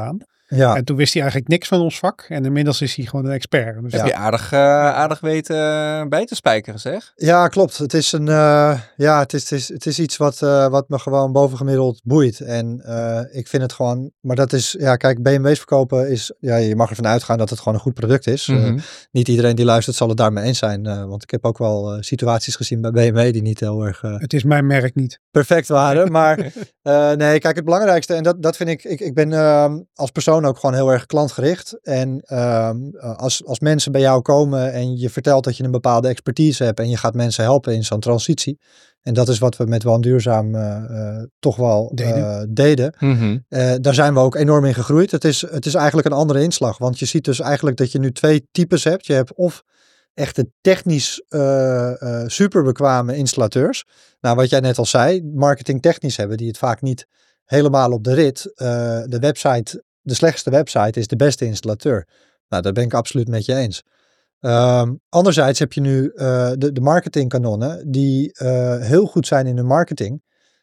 Ja. En toen wist hij eigenlijk niks van ons vak. En inmiddels is hij gewoon een expert. Dus Heb ja. je aardig, uh, aardig weten uh, bij te spijkeren, zeg? Ja, klopt. Het is, een, uh, ja, het is, het is, het is iets wat, uh, wat me gewoon bovengemiddeld boeit. En uh, ik vind het gewoon... Maar dat is... Ja, kijk, B M W's verkopen is... Ja, je mag ervan uitgaan dat het gewoon een goed product is. Mm-hmm. Uh, niet iedereen die luistert zal het daarmee eens zijn. Uh, want ik heb ook wel uh, situaties gezien bij B M W die niet heel erg... Uh, het is mijn merk niet. Perfect waren. Maar uh, nee, kijk, het belangrijkste... En dat, dat vind ik... Ik, ik ben uh, als persoon ook gewoon heel erg klantgericht. En uh, als, als mensen bij jou komen en je vertelt dat je een bepaalde expertise hebt en je gaat mensen helpen in zo'n transitie. En dat is wat we met Woon Duurzaam uh, uh, toch wel deden. Uh, deden. Mm-hmm. Uh, daar zijn we ook enorm in gegroeid. Het is, het is eigenlijk een andere inslag. Want je ziet dus eigenlijk dat je nu twee types hebt. Je hebt of echte technisch uh, uh, superbekwame installateurs. Nou, wat jij net al zei, marketingtechnisch hebben die het vaak niet helemaal op de rit. Uh, de website, de slechtste website is de beste installateur. Nou, daar ben ik absoluut met je eens. Um, anderzijds heb je nu uh, de, de marketingkanonnen die uh, heel goed zijn in hun marketing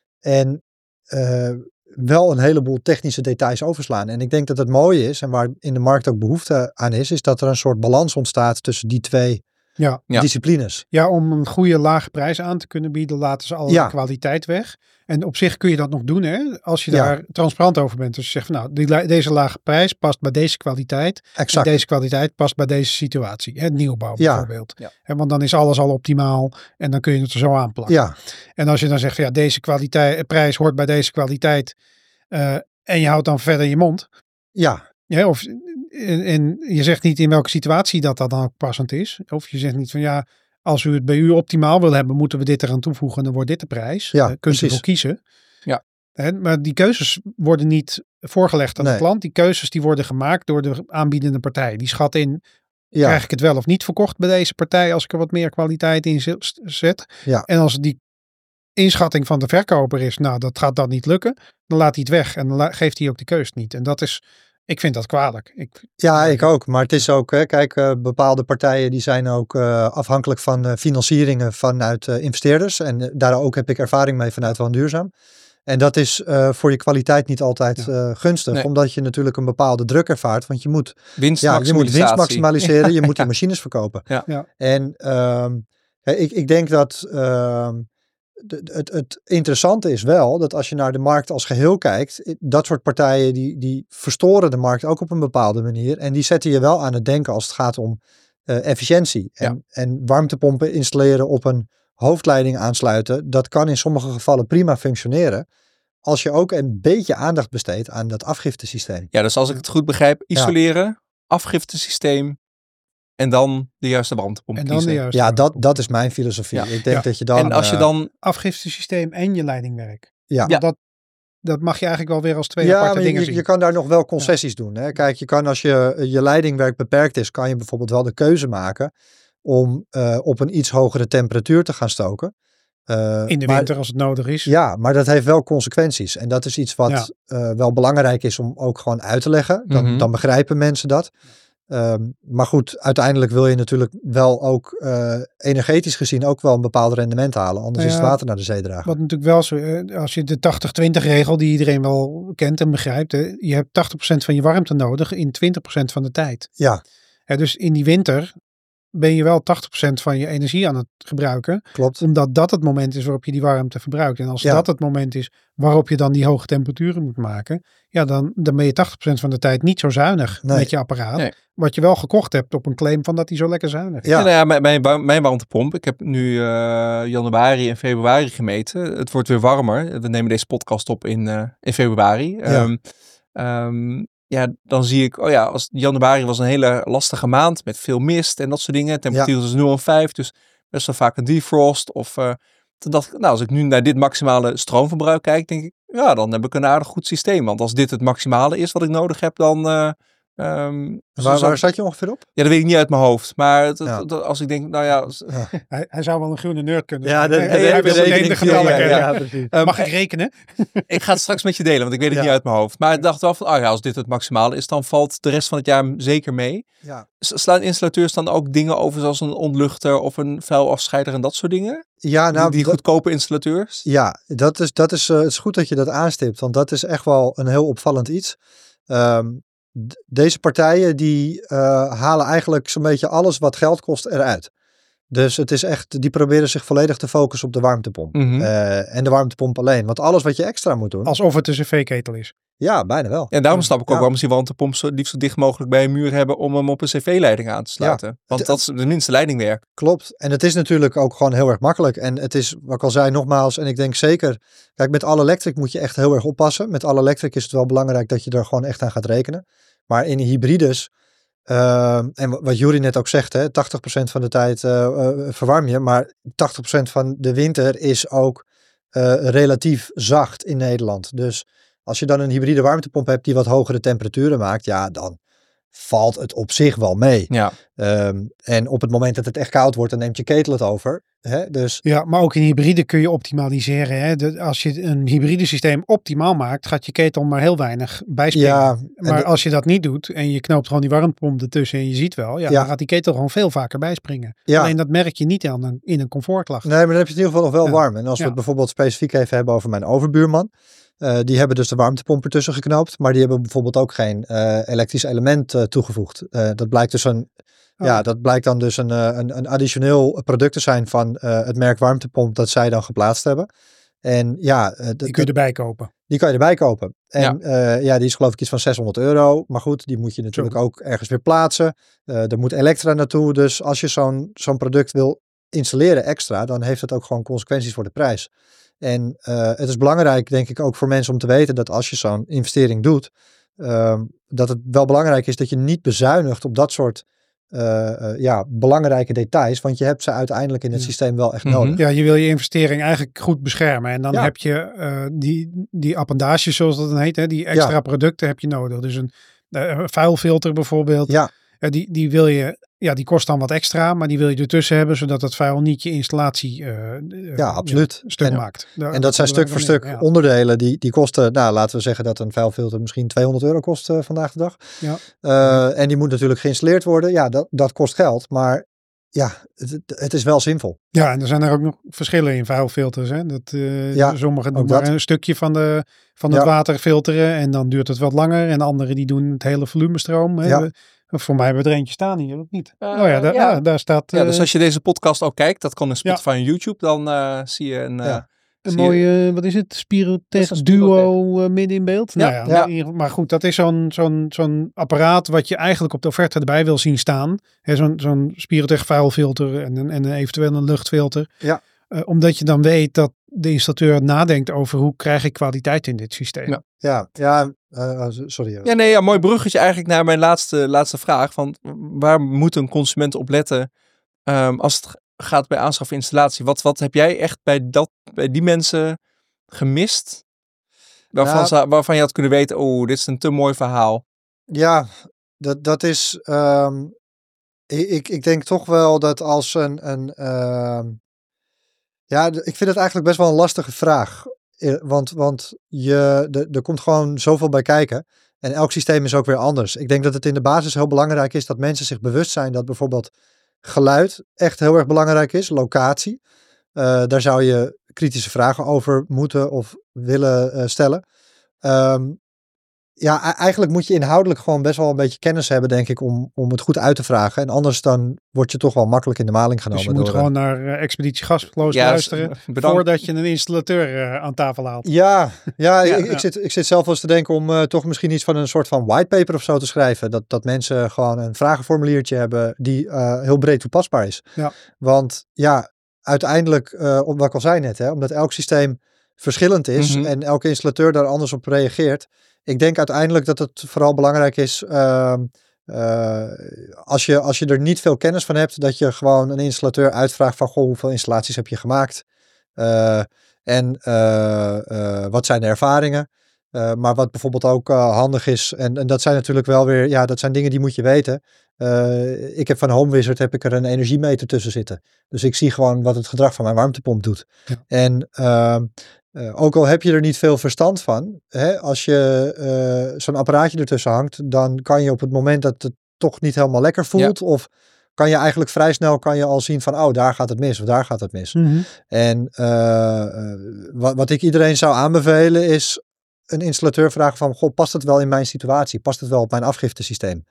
en uh, wel een heleboel technische details overslaan. En ik denk dat het mooie is en waar in de markt ook behoefte aan is, is dat er een soort balans ontstaat tussen die twee ja. disciplines. Ja, om een goede lage prijs aan te kunnen bieden, laten ze alle ja. kwaliteit weg. En op zich kun je dat nog doen, hè, als je ja. daar transparant over bent. Dus je zegt van nou, die, deze lage prijs past bij deze kwaliteit. Exact. En deze kwaliteit past bij deze situatie. Hè, nieuwbouw bijvoorbeeld. Ja. Ja. Want dan is alles al optimaal en dan kun je het er zo aanplakken. Ja. En als je dan zegt van ja, deze kwaliteit, prijs hoort bij deze kwaliteit. Uh, en je houdt dan verder je mond. Ja. Ja, of en, en je zegt niet in welke situatie dat dat dan ook passend is. Of je zegt niet van ja, als u het bij u optimaal wil hebben, moeten we dit eraan toevoegen en dan wordt dit de prijs. Ja, uh, kunt u ervoor kiezen. Ja. He, maar die keuzes worden niet voorgelegd aan nee. de klant. Die keuzes die worden gemaakt door de aanbiedende partij. Die schat in, ja. krijg ik het wel of niet verkocht bij deze partij als ik er wat meer kwaliteit in zet. Ja. En als die inschatting van de verkoper is, nou dat gaat dan niet lukken, dan laat hij het weg en dan geeft hij ook de keus niet. En dat is... Ik vind dat kwalijk. Ik, ja, ik ook. Maar het is ook, hè, kijk, uh, bepaalde partijen die zijn ook uh, afhankelijk van uh, financieringen vanuit uh, investeerders. En uh, daar ook heb ik ervaring mee vanuit Woon Duurzaam. En dat is uh, voor je kwaliteit niet altijd uh, gunstig. Nee. Omdat je natuurlijk een bepaalde druk ervaart. Want je moet, ja, je moet winst maximaliseren. Je moet die machines verkopen. Ja. Ja. En uh, ik, ik denk dat... Uh, Het, het interessante is wel dat als je naar de markt als geheel kijkt, dat soort partijen die, die verstoren de markt ook op een bepaalde manier. En die zetten je wel aan het denken als het gaat om uh, efficiëntie. En, ja. en warmtepompen installeren op een hoofdleiding aansluiten, dat kan in sommige gevallen prima functioneren. Als je ook een beetje aandacht besteedt aan dat afgiftesysteem. Ja, dus als ik het goed begrijp, isoleren, ja. afgiftesysteem. En dan de juiste warmtepomp en dan kiezen. De juiste ja, dat, dat is mijn filosofie. Ja. Ik denk ja. dat je dan... En als je dan... Uh, afgiftesysteem en je leidingwerk. Ja. ja. Dat, dat mag je eigenlijk wel weer als twee ja, aparte maar dingen je, zien. je kan daar nog wel concessies ja. doen. Hè? Kijk, je kan als je, je leidingwerk beperkt is, kan je bijvoorbeeld wel de keuze maken om uh, op een iets hogere temperatuur te gaan stoken. Uh, In de maar, winter als het nodig is. Ja, maar dat heeft wel consequenties. En dat is iets wat ja. uh, wel belangrijk is om ook gewoon uit te leggen. Dan, mm-hmm. dan begrijpen mensen dat. Um, maar goed, uiteindelijk wil je natuurlijk wel ook uh, energetisch gezien ook wel een bepaald rendement halen. Anders ja, is het water naar de zee dragen. Wat natuurlijk wel zo, uh, als je de tachtig twintig regel die iedereen wel kent en begrijpt. Hè, je hebt tachtig procent van je warmte nodig in twintig procent van de tijd. Ja. Uh, dus in die winter ben je wel tachtig procent van je energie aan het gebruiken. Klopt. Omdat dat het moment is waarop je die warmte verbruikt. En als ja. dat het moment is waarop je dan die hoge temperaturen moet maken. Ja, dan, dan ben je tachtig procent van de tijd niet zo zuinig nee. met je apparaat. Nee. Wat je wel gekocht hebt op een claim van dat die zo lekker zuinig is. Ja, ja, nou ja mijn, mijn, mijn warmtepomp. Ik heb nu uh, januari en februari gemeten. Het wordt weer warmer. We nemen deze podcast op in, uh, in februari. Ja. Um, um, Ja, dan zie ik, oh ja, als januari was een hele lastige maand met veel mist en dat soort dingen. Temperatuur ja. is nul en vijf, dus best wel vaak een defrost. Of uh, toen dacht ik, nou, als ik nu naar dit maximale stroomverbruik kijk, denk ik, ja, dan heb ik een aardig goed systeem. Want als dit het maximale is wat ik nodig heb, dan... Uh, um, waar, waar zat je ongeveer op? Ja, dat weet ik niet uit mijn hoofd. Maar het, ja. het, als ik denk, nou ja... ja. Hij, hij zou wel een groene nerd kunnen zijn. Ja, de, de, hij, de, hij de, wil meteen de getallen ja, kennen. Ja, ja, um, Mag ik rekenen? Ik ga het straks met je delen, want ik weet het ja. niet uit mijn hoofd. Maar ik dacht wel van, oh ja, als dit het maximale is, dan valt de rest van het jaar zeker mee. Ja. Slaan installateurs dan ook dingen over zoals een ontluchter of een vuilafscheider en dat soort dingen? Ja, nou, die, die goedkope installateurs? Ja, dat is, dat is, uh, het is goed dat je dat aanstipt, want dat is echt wel een heel opvallend iets. Um, d- deze partijen die uh, halen eigenlijk zo'n beetje alles wat geld kost eruit. Dus het is echt, die proberen zich volledig te focussen op de warmtepomp. Mm-hmm. Uh, en de warmtepomp alleen. Want alles wat je extra moet doen. Alsof het een cv-ketel is. Ja, bijna wel. En daarom snap ik ook ja. waarom ze die warmtepomp zo liefst zo dicht mogelijk bij een muur hebben om hem op een cv-leiding aan te sluiten. Ja. Want dat is de minste leidingwerk. Klopt. En het is natuurlijk ook gewoon heel erg makkelijk. En het is, wat ik al zei, nogmaals, en ik denk zeker, kijk, met All Electric moet je echt heel erg oppassen. Met All Electric is het wel belangrijk dat je er gewoon echt aan gaat rekenen. Maar in hybrides, uh, en wat Juri net ook zegt, hè, tachtig procent van de tijd uh, uh, verwarm je, maar tachtig procent van de winter is ook uh, relatief zacht in Nederland. Dus als je dan een hybride warmtepomp hebt die wat hogere temperaturen maakt, ja, dan valt het op zich wel mee. Ja. Um, en op het moment dat het echt koud wordt, dan neemt je ketel het over. Hè? Dus... Ja, maar ook in hybride kun je optimaliseren. Hè? De, als je een hybride systeem optimaal maakt, gaat je ketel maar heel weinig bijspringen. Ja, maar de... als je dat niet doet en je knoopt gewoon die warmtepomp ertussen en je ziet wel, ja, ja. dan gaat die ketel gewoon veel vaker bijspringen. Ja. Alleen dat merk je niet aan een, in een comfortklacht. Nee, maar dan heb je het in ieder geval nog wel ja. warm. En als we ja. het bijvoorbeeld specifiek even hebben over mijn overbuurman. Uh, die hebben dus de warmtepomp ertussen geknoopt. Maar die hebben bijvoorbeeld ook geen uh, elektrisch element uh, toegevoegd. Uh, dat blijkt dus een... Oh. Ja, dat blijkt dan dus een, een, een additioneel product te zijn van uh, het merk warmtepomp dat zij dan geplaatst hebben. En ja, uh, die kun je erbij kopen. Die kan je erbij kopen. En ja, uh, ja die is geloof ik iets van zeshonderd euro. Maar goed, die moet je natuurlijk Zo. ook ergens weer plaatsen. Uh, er moet elektra naartoe. Dus als je zo'n, zo'n product wil installeren extra, dan heeft het ook gewoon consequenties voor de prijs. En uh, het is belangrijk, denk ik, ook voor mensen om te weten dat als je zo'n investering doet, uh, dat het wel belangrijk is dat je niet bezuinigt op dat soort Uh, uh, ja, belangrijke details, want je hebt ze uiteindelijk in het ja. systeem wel echt mm-hmm. nodig. Ja, je wil je investering eigenlijk goed beschermen en dan ja. heb je uh, die, die appendages, zoals dat dan heet, hè, die extra ja. producten heb je nodig. Dus een uh, vuilfilter bijvoorbeeld, ja. uh, die, die wil je, ja, die kost dan wat extra, maar die wil je ertussen hebben, zodat het vuil niet je installatie uh, uh, ja, absoluut. Ja, stuk en, maakt. Daar, en dat zijn stuk voor stuk ja. onderdelen die, die kosten, nou laten we zeggen dat een vuilfilter misschien tweehonderd euro kost uh, vandaag de dag. Ja. Uh, en die moet natuurlijk geïnstalleerd worden. Ja, dat, dat kost geld, maar ja, het, het is wel zinvol. Ja, en er zijn er ook nog verschillen in vuilfilters. Hè? Dat, uh, ja, sommigen doen maar een stukje van, de, van het ja. water filteren en dan duurt het wat langer. En anderen die doen het hele volumestroom. Hè? Ja. Voor mij hebben we er eentje staan hier, ook niet? Uh, oh ja, daar, ja. Ah, daar staat... Uh, ja, dus als je deze podcast ook kijkt, dat kan in Spotify ja. en YouTube, dan uh, zie je een... Uh, ja. Een mooie, wat is het? Spirotech Duo uh, midden in beeld. Ja, nou ja, ja. Maar goed, dat is zo'n, zo'n, zo'n apparaat wat je eigenlijk op de offerte erbij wil zien staan. He, zo'n, zo'n Spirotech vuilfilter en, een, en een eventueel een luchtfilter. Ja. Uh, omdat je dan weet dat de installateur nadenkt over hoe krijg ik kwaliteit in dit systeem. Ja, ja, ja uh, sorry. Ja, nee, ja, mooi bruggetje eigenlijk naar mijn laatste, laatste vraag. Van waar moet een consument op letten um, als het gaat bij aanschaf en installatie? Wat, wat heb jij echt bij, dat, bij die mensen gemist? Waarvan, nou, ze, waarvan je had kunnen weten, oh, dit is een te mooi verhaal. Ja, dat, dat is... Um, ik, ik denk toch wel dat als een... een uh, ja, ik vind het eigenlijk best wel een lastige vraag. Want, want je, de, er komt gewoon zoveel bij kijken. En elk systeem is ook weer anders. Ik denk dat het in de basis heel belangrijk is dat mensen zich bewust zijn dat bijvoorbeeld geluid echt heel erg belangrijk is. Locatie. Uh, daar zou je kritische vragen over moeten of willen uh, stellen. Um, ja, eigenlijk moet je inhoudelijk gewoon best wel een beetje kennis hebben, denk ik, om, om het goed uit te vragen. En anders dan word je toch wel makkelijk in de maling genomen. Dus je moet door, gewoon naar uh, Expeditie Gastloos ja, luisteren bedankt. Voordat je een installateur uh, aan tafel haalt. Ja, ja, ja, ik, ja. Ik, zit, ik zit zelf wel eens te denken om uh, toch misschien iets van een soort van whitepaper of zo te schrijven. Dat, dat mensen gewoon een vragenformuliertje hebben die uh, heel breed toepasbaar is. Ja. Want ja, uiteindelijk, uh, wat ik al zei net, hè, omdat elk systeem verschillend is mm-hmm. en elke installateur daar anders op reageert. Ik denk uiteindelijk dat het vooral belangrijk is, uh, uh, als, je, als je er niet veel kennis van hebt, dat je gewoon een installateur uitvraagt van, goh, hoeveel installaties heb je gemaakt? Uh, en uh, uh, wat zijn de ervaringen? Uh, maar wat bijvoorbeeld ook uh, handig is, en, en dat zijn natuurlijk wel weer, ja, dat zijn dingen die moet je weten. Uh, ik heb van HomeWizard heb ik er een energiemeter tussen zitten. Dus ik zie gewoon wat het gedrag van mijn warmtepomp doet. Ja. En uh, Uh, ook al heb je er niet veel verstand van, hè, als je uh, zo'n apparaatje ertussen hangt, dan kan je op het moment dat het toch niet helemaal lekker voelt, ja. of kan je eigenlijk vrij snel kan je al zien van, oh, daar gaat het mis of daar gaat het mis. Mm-hmm. En uh, uh, wat, wat ik iedereen zou aanbevelen is, een installateur vragen van, goh, past het wel in mijn situatie? Past het wel op mijn afgiftesysteem?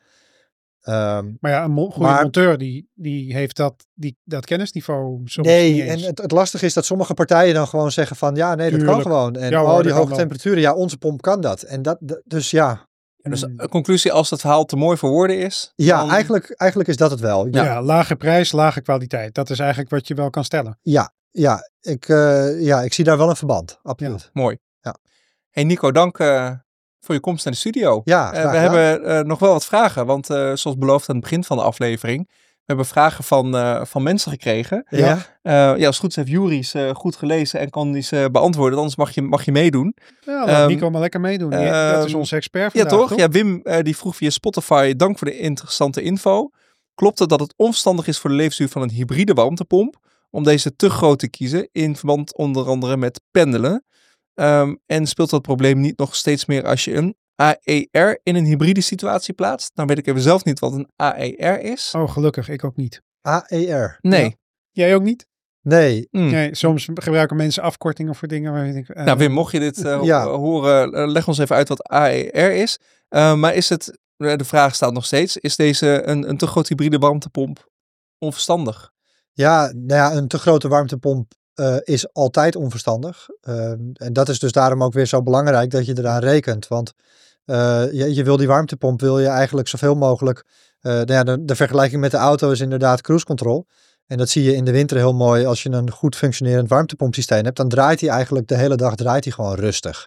Um, maar ja, een mo- goede maar, monteur die, die heeft dat, die, dat kennisniveau soms nee, niet eens. En het, het lastige is dat sommige partijen dan gewoon zeggen van, ja, nee, Tuurlijk. dat kan gewoon. En ja, hoor, oh, die hoge temperaturen, ja, onze pomp kan dat. En dat, dat dus ja... En dus een conclusie, als het verhaal te mooi voor woorden is? Ja, dan... eigenlijk, eigenlijk is dat het wel. Ja. ja, lage prijs, lage kwaliteit. Dat is eigenlijk wat je wel kan stellen. Ja, ja, ik, uh, ja ik zie daar wel een verband. Absoluut. Ja, mooi. Ja. Hey Nico, dank uh, voor je komst naar de studio. Ja, uh, we hebben uh, nog wel wat vragen, want uh, zoals beloofd aan het begin van de aflevering, we hebben vragen van, uh, van mensen gekregen. Ja. Uh, ja, als het goed is heeft Juris uh, goed gelezen en kan die ze beantwoorden. Anders mag je, mag je meedoen. Ja, laat um, Nico maar lekker meedoen. Die, uh, dat is onze expert vandaag, Ja, toch? toch? Ja, Wim uh, die vroeg via Spotify, dank voor de interessante info. Klopt het dat het onverstandig is voor de levensduur van een hybride warmtepomp om deze te groot te kiezen in verband onder andere met pendelen? Um, en speelt dat probleem niet nog steeds meer als je een A E R in een hybride situatie plaatst? Nou weet ik even zelf niet wat een A E R is. Oh, gelukkig. Ik ook niet. A E R? Nee. Ja. Jij ook niet? Nee. Mm. nee. Soms gebruiken mensen afkortingen voor dingen. Waar ik, uh, nou Wim, mocht je dit uh, ja. horen, uh, leg ons even uit wat A E R is. Uh, maar is het, uh, de vraag staat nog steeds, is deze een, een te groot hybride warmtepomp onverstandig? Ja, nou ja, een te grote warmtepomp Uh, is altijd onverstandig. Uh, en dat is dus daarom ook weer zo belangrijk dat je eraan rekent. Want uh, je, je wil die warmtepomp, wil je eigenlijk zoveel mogelijk... Uh, nou ja, de, de vergelijking met de auto is inderdaad cruise control. En dat zie je in de winter heel mooi. Als je een goed functionerend warmtepompsysteem hebt, dan draait hij eigenlijk de hele dag draait hij gewoon rustig.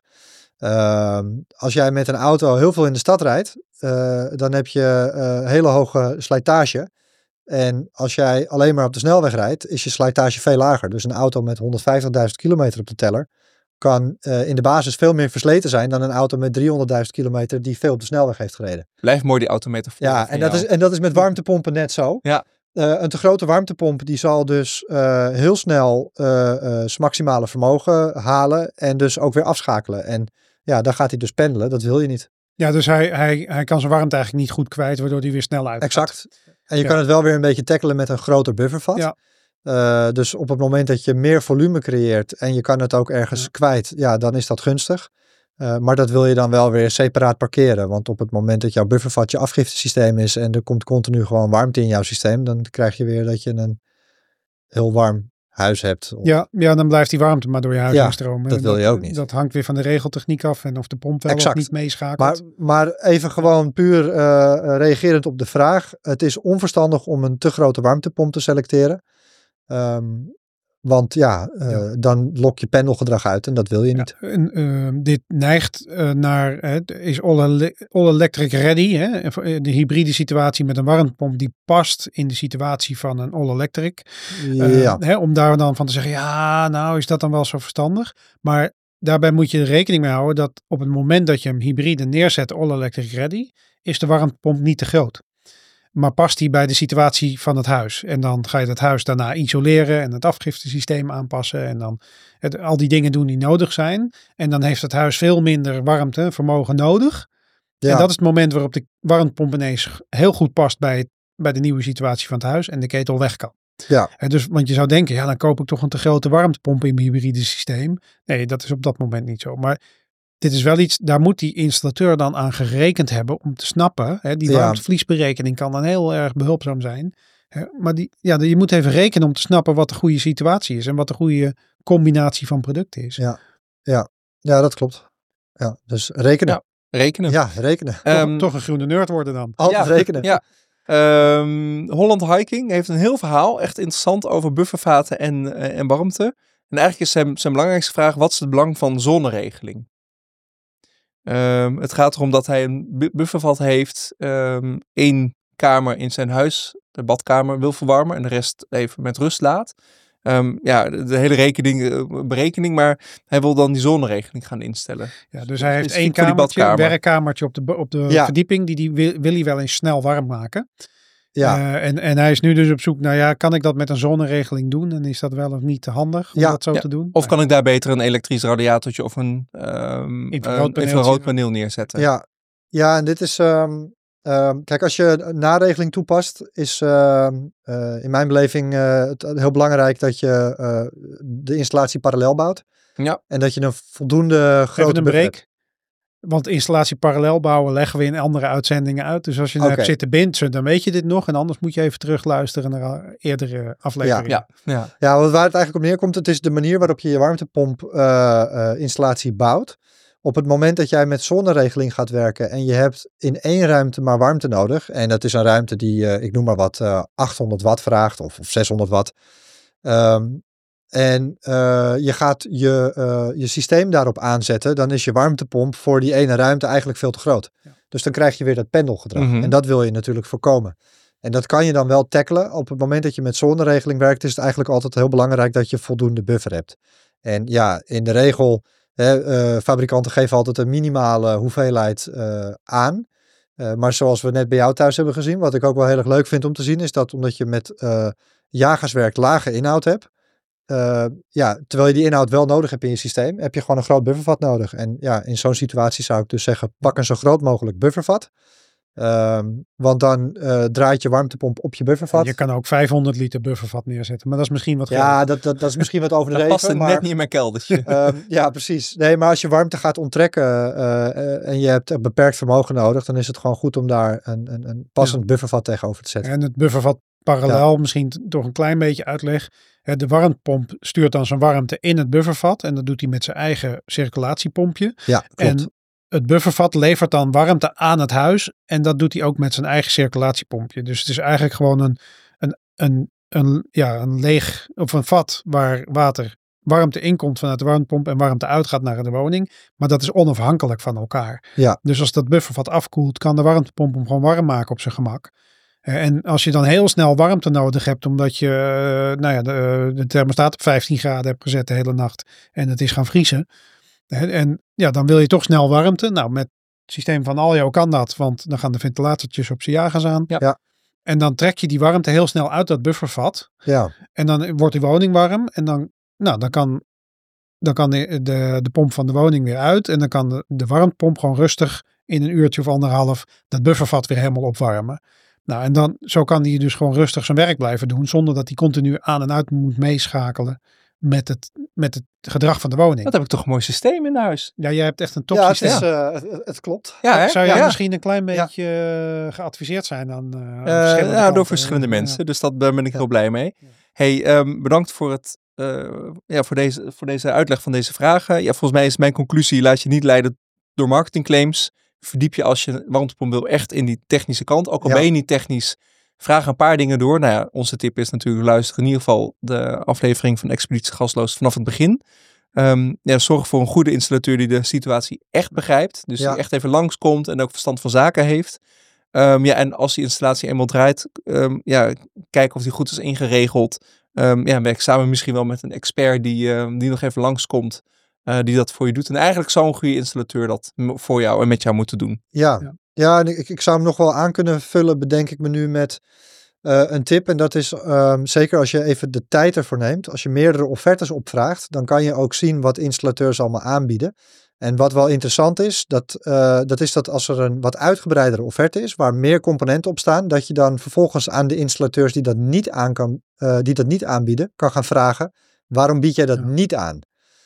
Uh, als jij met een auto heel veel in de stad rijdt, uh, dan heb je uh, hele hoge slijtage. En als jij alleen maar op de snelweg rijdt, is je slijtage veel lager. Dus een auto met honderdvijftigduizend kilometer op de teller kan uh, in de basis veel meer versleten zijn dan een auto met driehonderdduizend kilometer die veel op de snelweg heeft gereden. Blijft mooi die autometafoor. Ja, en dat, is, en dat is met warmtepompen net zo. Ja. Uh, een te grote warmtepomp die zal dus uh, heel snel uh, uh, zijn maximale vermogen halen en dus ook weer afschakelen. En ja, dan gaat hij dus pendelen. Dat wil je niet. Ja, dus hij, hij, hij kan zijn warmte eigenlijk niet goed kwijt, waardoor hij weer snel uit. Exact. En je ja. kan het wel weer een beetje tackelen met een groter buffervat. Ja. Uh, dus op het moment dat je meer volume creëert en je kan het ook ergens ja. kwijt, ja, dan is dat gunstig. Uh, maar dat wil je dan wel weer separaat parkeren. Want op het moment dat jouw buffervat je afgiftesysteem is en er komt continu gewoon warmte in jouw systeem, dan krijg je weer dat je een heel warm huis hebt. Ja, ja, dan blijft die warmte maar door je huis ja, stromen. Dat wil dat, je ook niet. Dat hangt weer van de regeltechniek af en of de pomp wel exact. of niet meeschakelt. Maar, maar even gewoon puur uh, reagerend op de vraag. Het is onverstandig om een te grote warmtepomp te selecteren. Um, want ja, uh, ja, dan lok je pendelgedrag uit en dat wil je ja, niet. En, uh, dit neigt uh, naar, uh, is all, all electric ready. Hè? De hybride situatie met een warmtepomp die past in de situatie van een all electric. Uh, ja. hè, om daar dan van te zeggen, ja, nou is dat dan wel zo verstandig. Maar daarbij moet je er rekening mee houden dat op het moment dat je hem hybride neerzet, all electric ready, is de warmtepomp niet te groot. Maar past die bij de situatie van het huis? En dan ga je het huis daarna isoleren en het afgiftesysteem aanpassen. En dan het, al die dingen doen die nodig zijn. En dan heeft het huis veel minder warmte, vermogen nodig. Ja. En dat is het moment waarop de warmtepomp ineens heel goed past bij, het, bij de nieuwe situatie van het huis. En de ketel weg kan. Ja. En dus, want je zou denken, ja, dan koop ik toch een te grote warmtepomp in mijn hybride systeem. Nee, dat is op dat moment niet zo. Maar dit is wel iets, daar moet die installateur dan aan gerekend hebben om te snappen. Hè, die warmtevliesberekening kan dan heel erg behulpzaam zijn. Hè, maar die, ja, je moet even rekenen om te snappen wat de goede situatie is. En wat de goede combinatie van producten is. Ja, ja. ja dat klopt. Ja, dus rekenen. Ja, rekenen. Ja, rekenen. Um, toch, toch een groene nerd worden dan. Altijd ja, rekenen. Ja. Um, Holland Hiking heeft een heel verhaal. Echt interessant over buffervaten en, uh, en warmte. En eigenlijk is zijn, zijn belangrijkste vraag, wat is het belang van zonneregeling? Um, het gaat erom dat hij een bu- buffervat heeft, um, één kamer in zijn huis, de badkamer, wil verwarmen en de rest even met rust laat. Um, ja, de, de hele rekening, uh, berekening, maar hij wil dan die zonneregeling gaan instellen. Ja, dus hij heeft één kamertje, een werkkamertje op de, op de ja. verdieping, die, die wil, wil hij wel eens snel warm maken. Ja. Uh, en, en hij is nu dus op zoek naar, ja, kan ik dat met een zonneregeling doen? En is dat wel of niet te handig om ja. dat zo ja. te doen? Of kan ik daar beter een elektrisch radiatortje of een um, infraroodpaneel neerzetten? Ja. ja, en dit is, um, um, kijk, als je naregeling toepast, is uh, uh, in mijn beleving uh, het heel belangrijk dat je uh, de installatie parallel bouwt. Ja. En dat je een voldoende grote Even een break. Want installatie parallel bouwen leggen we in andere uitzendingen uit. Dus als je Oké. hebt zitten bingen, dan weet je dit nog. En anders moet je even terugluisteren naar eerdere afleveringen. Ja, ja. Ja, want waar het eigenlijk op neerkomt, het is de manier waarop je je warmtepomp uh, uh, installatie bouwt. Op het moment dat jij met zonneregeling gaat werken en je hebt in één ruimte maar warmte nodig. En dat is een ruimte die, uh, ik noem maar wat, uh, achthonderd watt vraagt of, of zeshonderd watt. Um, en uh, je gaat je, uh, je systeem daarop aanzetten, dan is je warmtepomp voor die ene ruimte eigenlijk veel te groot. Ja. Dus dan krijg je weer dat pendelgedrag. Mm-hmm. En dat wil je natuurlijk voorkomen. En dat kan je dan wel tackelen. Op het moment dat je met zonneregeling werkt, is het eigenlijk altijd heel belangrijk dat je voldoende buffer hebt. En ja, in de regel, hè, uh, fabrikanten geven altijd een minimale hoeveelheid uh, aan. Uh, maar zoals we net bij jou thuis hebben gezien, wat ik ook wel heel erg leuk vind om te zien, is dat omdat je met uh, jagerswerk lage inhoud hebt, Uh, ja, terwijl je die inhoud wel nodig hebt in je systeem, heb je gewoon een groot buffervat nodig. En ja, in zo'n situatie zou ik dus zeggen, pak een zo groot mogelijk buffervat. Um, want dan uh, draait je warmtepomp op je buffervat. En je kan ook vijfhonderd liter buffervat neerzetten, maar dat is misschien wat Ja, dat, dat, dat is misschien wat overdreven. Dat past er maar, net niet in mijn keldertje. Um, ja, precies. Nee, maar als je warmte gaat onttrekken uh, uh, en je hebt een beperkt vermogen nodig, dan is het gewoon goed om daar een, een, een passend ja. buffervat tegenover te zetten. En het buffervat parallel, ja. misschien toch een klein beetje uitleg. De warmtepomp stuurt dan zijn warmte in het buffervat en dat doet hij met zijn eigen circulatiepompje. Ja, klopt. En het buffervat levert dan warmte aan het huis en dat doet hij ook met zijn eigen circulatiepompje. Dus het is eigenlijk gewoon een, een, een, een, ja, een leeg of een vat waar water warmte inkomt vanuit de warmtepomp en warmte uitgaat naar de woning. Maar dat is onafhankelijk van elkaar. Ja. Dus als dat buffervat afkoelt, kan de warmtepomp hem gewoon warm maken op zijn gemak. En als je dan heel snel warmte nodig hebt, omdat je uh, nou ja, de, de thermostaat op vijftien graden hebt gezet de hele nacht en het is gaan vriezen. En, en ja, dan wil je toch snel warmte. Nou, met het systeem van Aljo kan dat, want dan gaan de ventilatortjes op zijn jagers aan. Ja. Ja. En dan trek je die warmte heel snel uit dat buffervat. Ja. En dan wordt die woning warm en dan, nou, dan kan, dan kan de, de, de pomp van de woning weer uit en dan kan de, de warmtepomp gewoon rustig in een uurtje of anderhalf dat buffervat weer helemaal opwarmen. Nou, en dan zo kan hij dus gewoon rustig zijn werk blijven doen, zonder dat hij continu aan en uit moet meeschakelen met het, met het gedrag van de woning. Dat heb ik toch een mooi systeem in huis. Ja, jij hebt echt een Ja, het, topsysteem. is, uh, het, het klopt. Ja, hè? Zou jij ja. misschien een klein beetje ja. geadviseerd zijn aan uh, uh, verschillende Ja, door verschillende uh, mensen. Ja. Dus dat, daar ben ik Ja. heel blij mee. Ja. Hey, um, bedankt voor, het, uh, ja, voor, deze, voor deze uitleg van deze vragen. Ja, volgens mij is mijn conclusie, laat je niet leiden door marketingclaims. Verdiep je als je een warmtepomp wil echt in die technische kant. Ook al Ja. ben je niet technisch, vraag een paar dingen door. Nou ja, onze tip is natuurlijk luisteren in ieder geval de aflevering van Expeditie Gasloos vanaf het begin. Um, ja, zorg voor een goede installateur die de situatie echt begrijpt. Dus Ja. die echt even langskomt en ook verstand van zaken heeft. Um, ja, en als die installatie eenmaal draait, um, ja, kijken of die goed is ingeregeld. Um, ja, werk samen misschien wel met een expert die, uh, die nog even langskomt. Uh, die dat voor je doet. En eigenlijk zou een goede installateur dat voor jou en met jou moeten doen. Ja, Ja. ja en ik, ik zou hem nog wel aan kunnen vullen, bedenk ik me nu met uh, een tip. En dat is um, zeker als je even de tijd ervoor neemt. Als je meerdere offertes opvraagt, dan kan je ook zien wat installateurs allemaal aanbieden. En wat wel interessant is, dat, uh, dat is dat als er een wat uitgebreidere offerte is, waar meer componenten op staan, dat je dan vervolgens aan de installateurs die dat niet, aan kan, uh, die dat niet aanbieden, kan gaan vragen, waarom bied jij dat Ja. niet aan?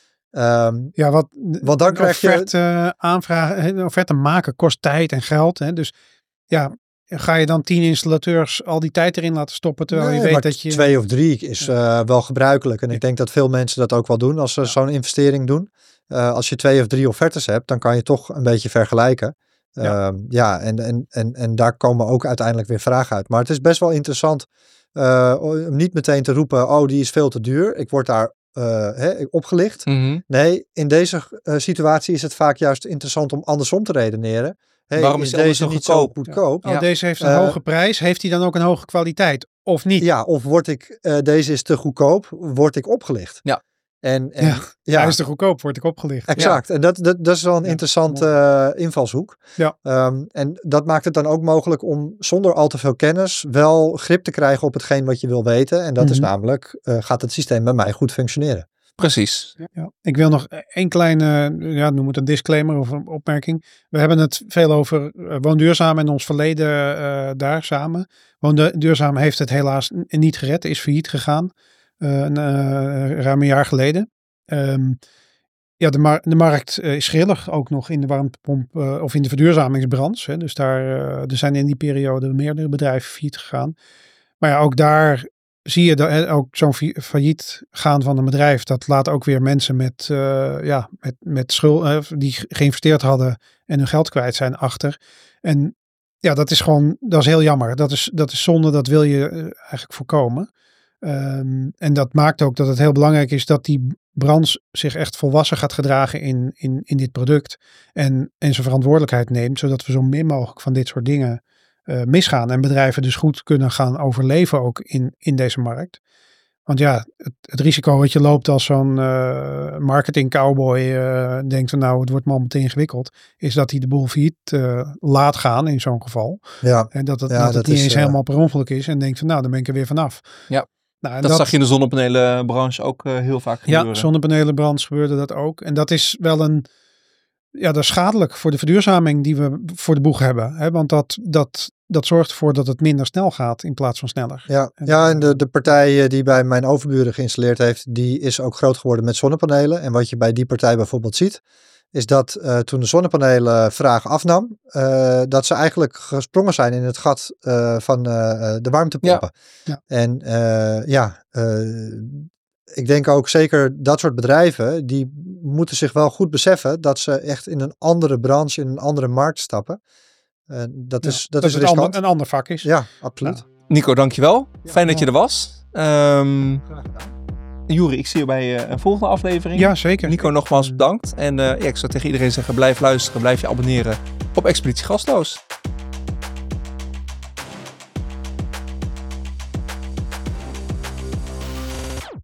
Um, Ja, wat, Want dan een krijg je- offerte, uh, aanvragen, een offerte maken kost tijd en geld. Hè? Dus ja, ga je dan tien installateurs al die tijd erin laten stoppen, terwijl Nee, je weet maar dat je... twee of drie is uh, wel gebruikelijk. En Ja. ik denk dat veel mensen dat ook wel doen als ze Ja. zo'n investering doen. Uh, als je twee of drie offertes hebt, dan kan je toch een beetje vergelijken. Ja. Um, ja, en, en, en, en daar komen ook uiteindelijk weer vragen uit. Maar het is best wel interessant uh, om niet meteen te roepen, oh, die is veel te duur. Ik word daar uh, hè, opgelicht. Mm-hmm. Nee, in deze uh, situatie is het vaak juist interessant om andersom te redeneren. Hey, Waarom is die deze anders niet zo zo goedkoop? goedkoop? Oh, Ja. deze heeft een Uh, hoge prijs. Heeft hij dan ook een hoge kwaliteit? Of niet? Ja, of word ik, uh, deze is te goedkoop, word ik opgelicht. Ja. En, en Ja, ja, Hij is te goedkoop, word ik opgelicht. exact. En dat, dat, dat is wel een Ja, interessante uh, invalshoek. Ja. Um, en dat maakt het dan ook mogelijk om zonder al te veel kennis wel grip te krijgen op hetgeen wat je wil weten. En dat is Mhm. namelijk, uh, gaat het systeem bij mij goed functioneren? Precies. Ja. Ik wil nog één kleine, ja, noem het een disclaimer of een opmerking. We hebben het veel over uh, Woonduurzaam en ons verleden uh, daar samen. Woonduurzaam heeft het helaas n- niet gered, is failliet gegaan. Uh, een, uh, ruim een jaar geleden. Um, Ja, de, mar- de markt uh, is grillig, ook nog in de warmtepomp uh, of in de verduurzamingsbranche. Hè. Dus daar uh, er zijn in die periode meerdere bedrijven failliet gegaan. Maar ja, ook daar zie je dat, ook zo'n failliet gaan van een bedrijf. Dat laat ook weer mensen met, uh, ja, met, met schuld, uh, die geïnvesteerd hadden en hun geld kwijt zijn achter. En ja, dat is gewoon, dat is heel jammer. Dat is, dat is zonde, dat wil je uh, eigenlijk voorkomen. Um, en dat maakt ook dat het heel belangrijk is dat die branche zich echt volwassen gaat gedragen in, in, in dit product. En, en zijn verantwoordelijkheid neemt, zodat we zo min mogelijk van dit soort dingen uh, misgaan. En bedrijven dus goed kunnen gaan overleven ook in, in deze markt. Want ja, het, het risico wat je loopt als zo'n uh, marketing cowboy uh, denkt van nou, het wordt me al meteen ingewikkeld, is dat hij de boel failliet uh, laat gaan in zo'n geval. Ja. En dat het, ja, dat dat het niet is, eens uh... helemaal per ongeluk is en denkt van nou, dan ben ik er weer vanaf. Ja. Nou, dat, dat zag je in de zonnepanelenbranche ook uh, heel vaak gebeuren. Ja, zonnepanelenbranche gebeurde dat ook. En dat is wel een, ja, dat is schadelijk voor de verduurzaming die we voor de boeg hebben. Hè? Want dat, dat, dat zorgt ervoor dat het minder snel gaat in plaats van sneller. Ja, en, ja, en de, de partij die bij mijn overburen geïnstalleerd heeft, die is ook groot geworden met zonnepanelen. En wat je bij die partij bijvoorbeeld ziet, is dat uh, toen de zonnepanelenvraag afnam, uh, dat ze eigenlijk gesprongen zijn in het gat uh, van uh, de warmtepompen. Ja. Ja. En uh, ja, uh, ik denk ook zeker dat soort bedrijven, die moeten zich wel goed beseffen dat ze echt in een andere branche, in een andere markt stappen. Uh, dat ja, is, dat dat is het ander, een ander vak is. Ja, absoluut. Ja. Nico, dankjewel. Ja, Fijn dat ja. je er was. Um, Joeri, ik zie je bij uh, een volgende aflevering. Ja, zeker. Nico, nogmaals bedankt. En uh, ja, ik zou tegen iedereen zeggen, blijf luisteren, blijf je abonneren op Expeditie Gastloos.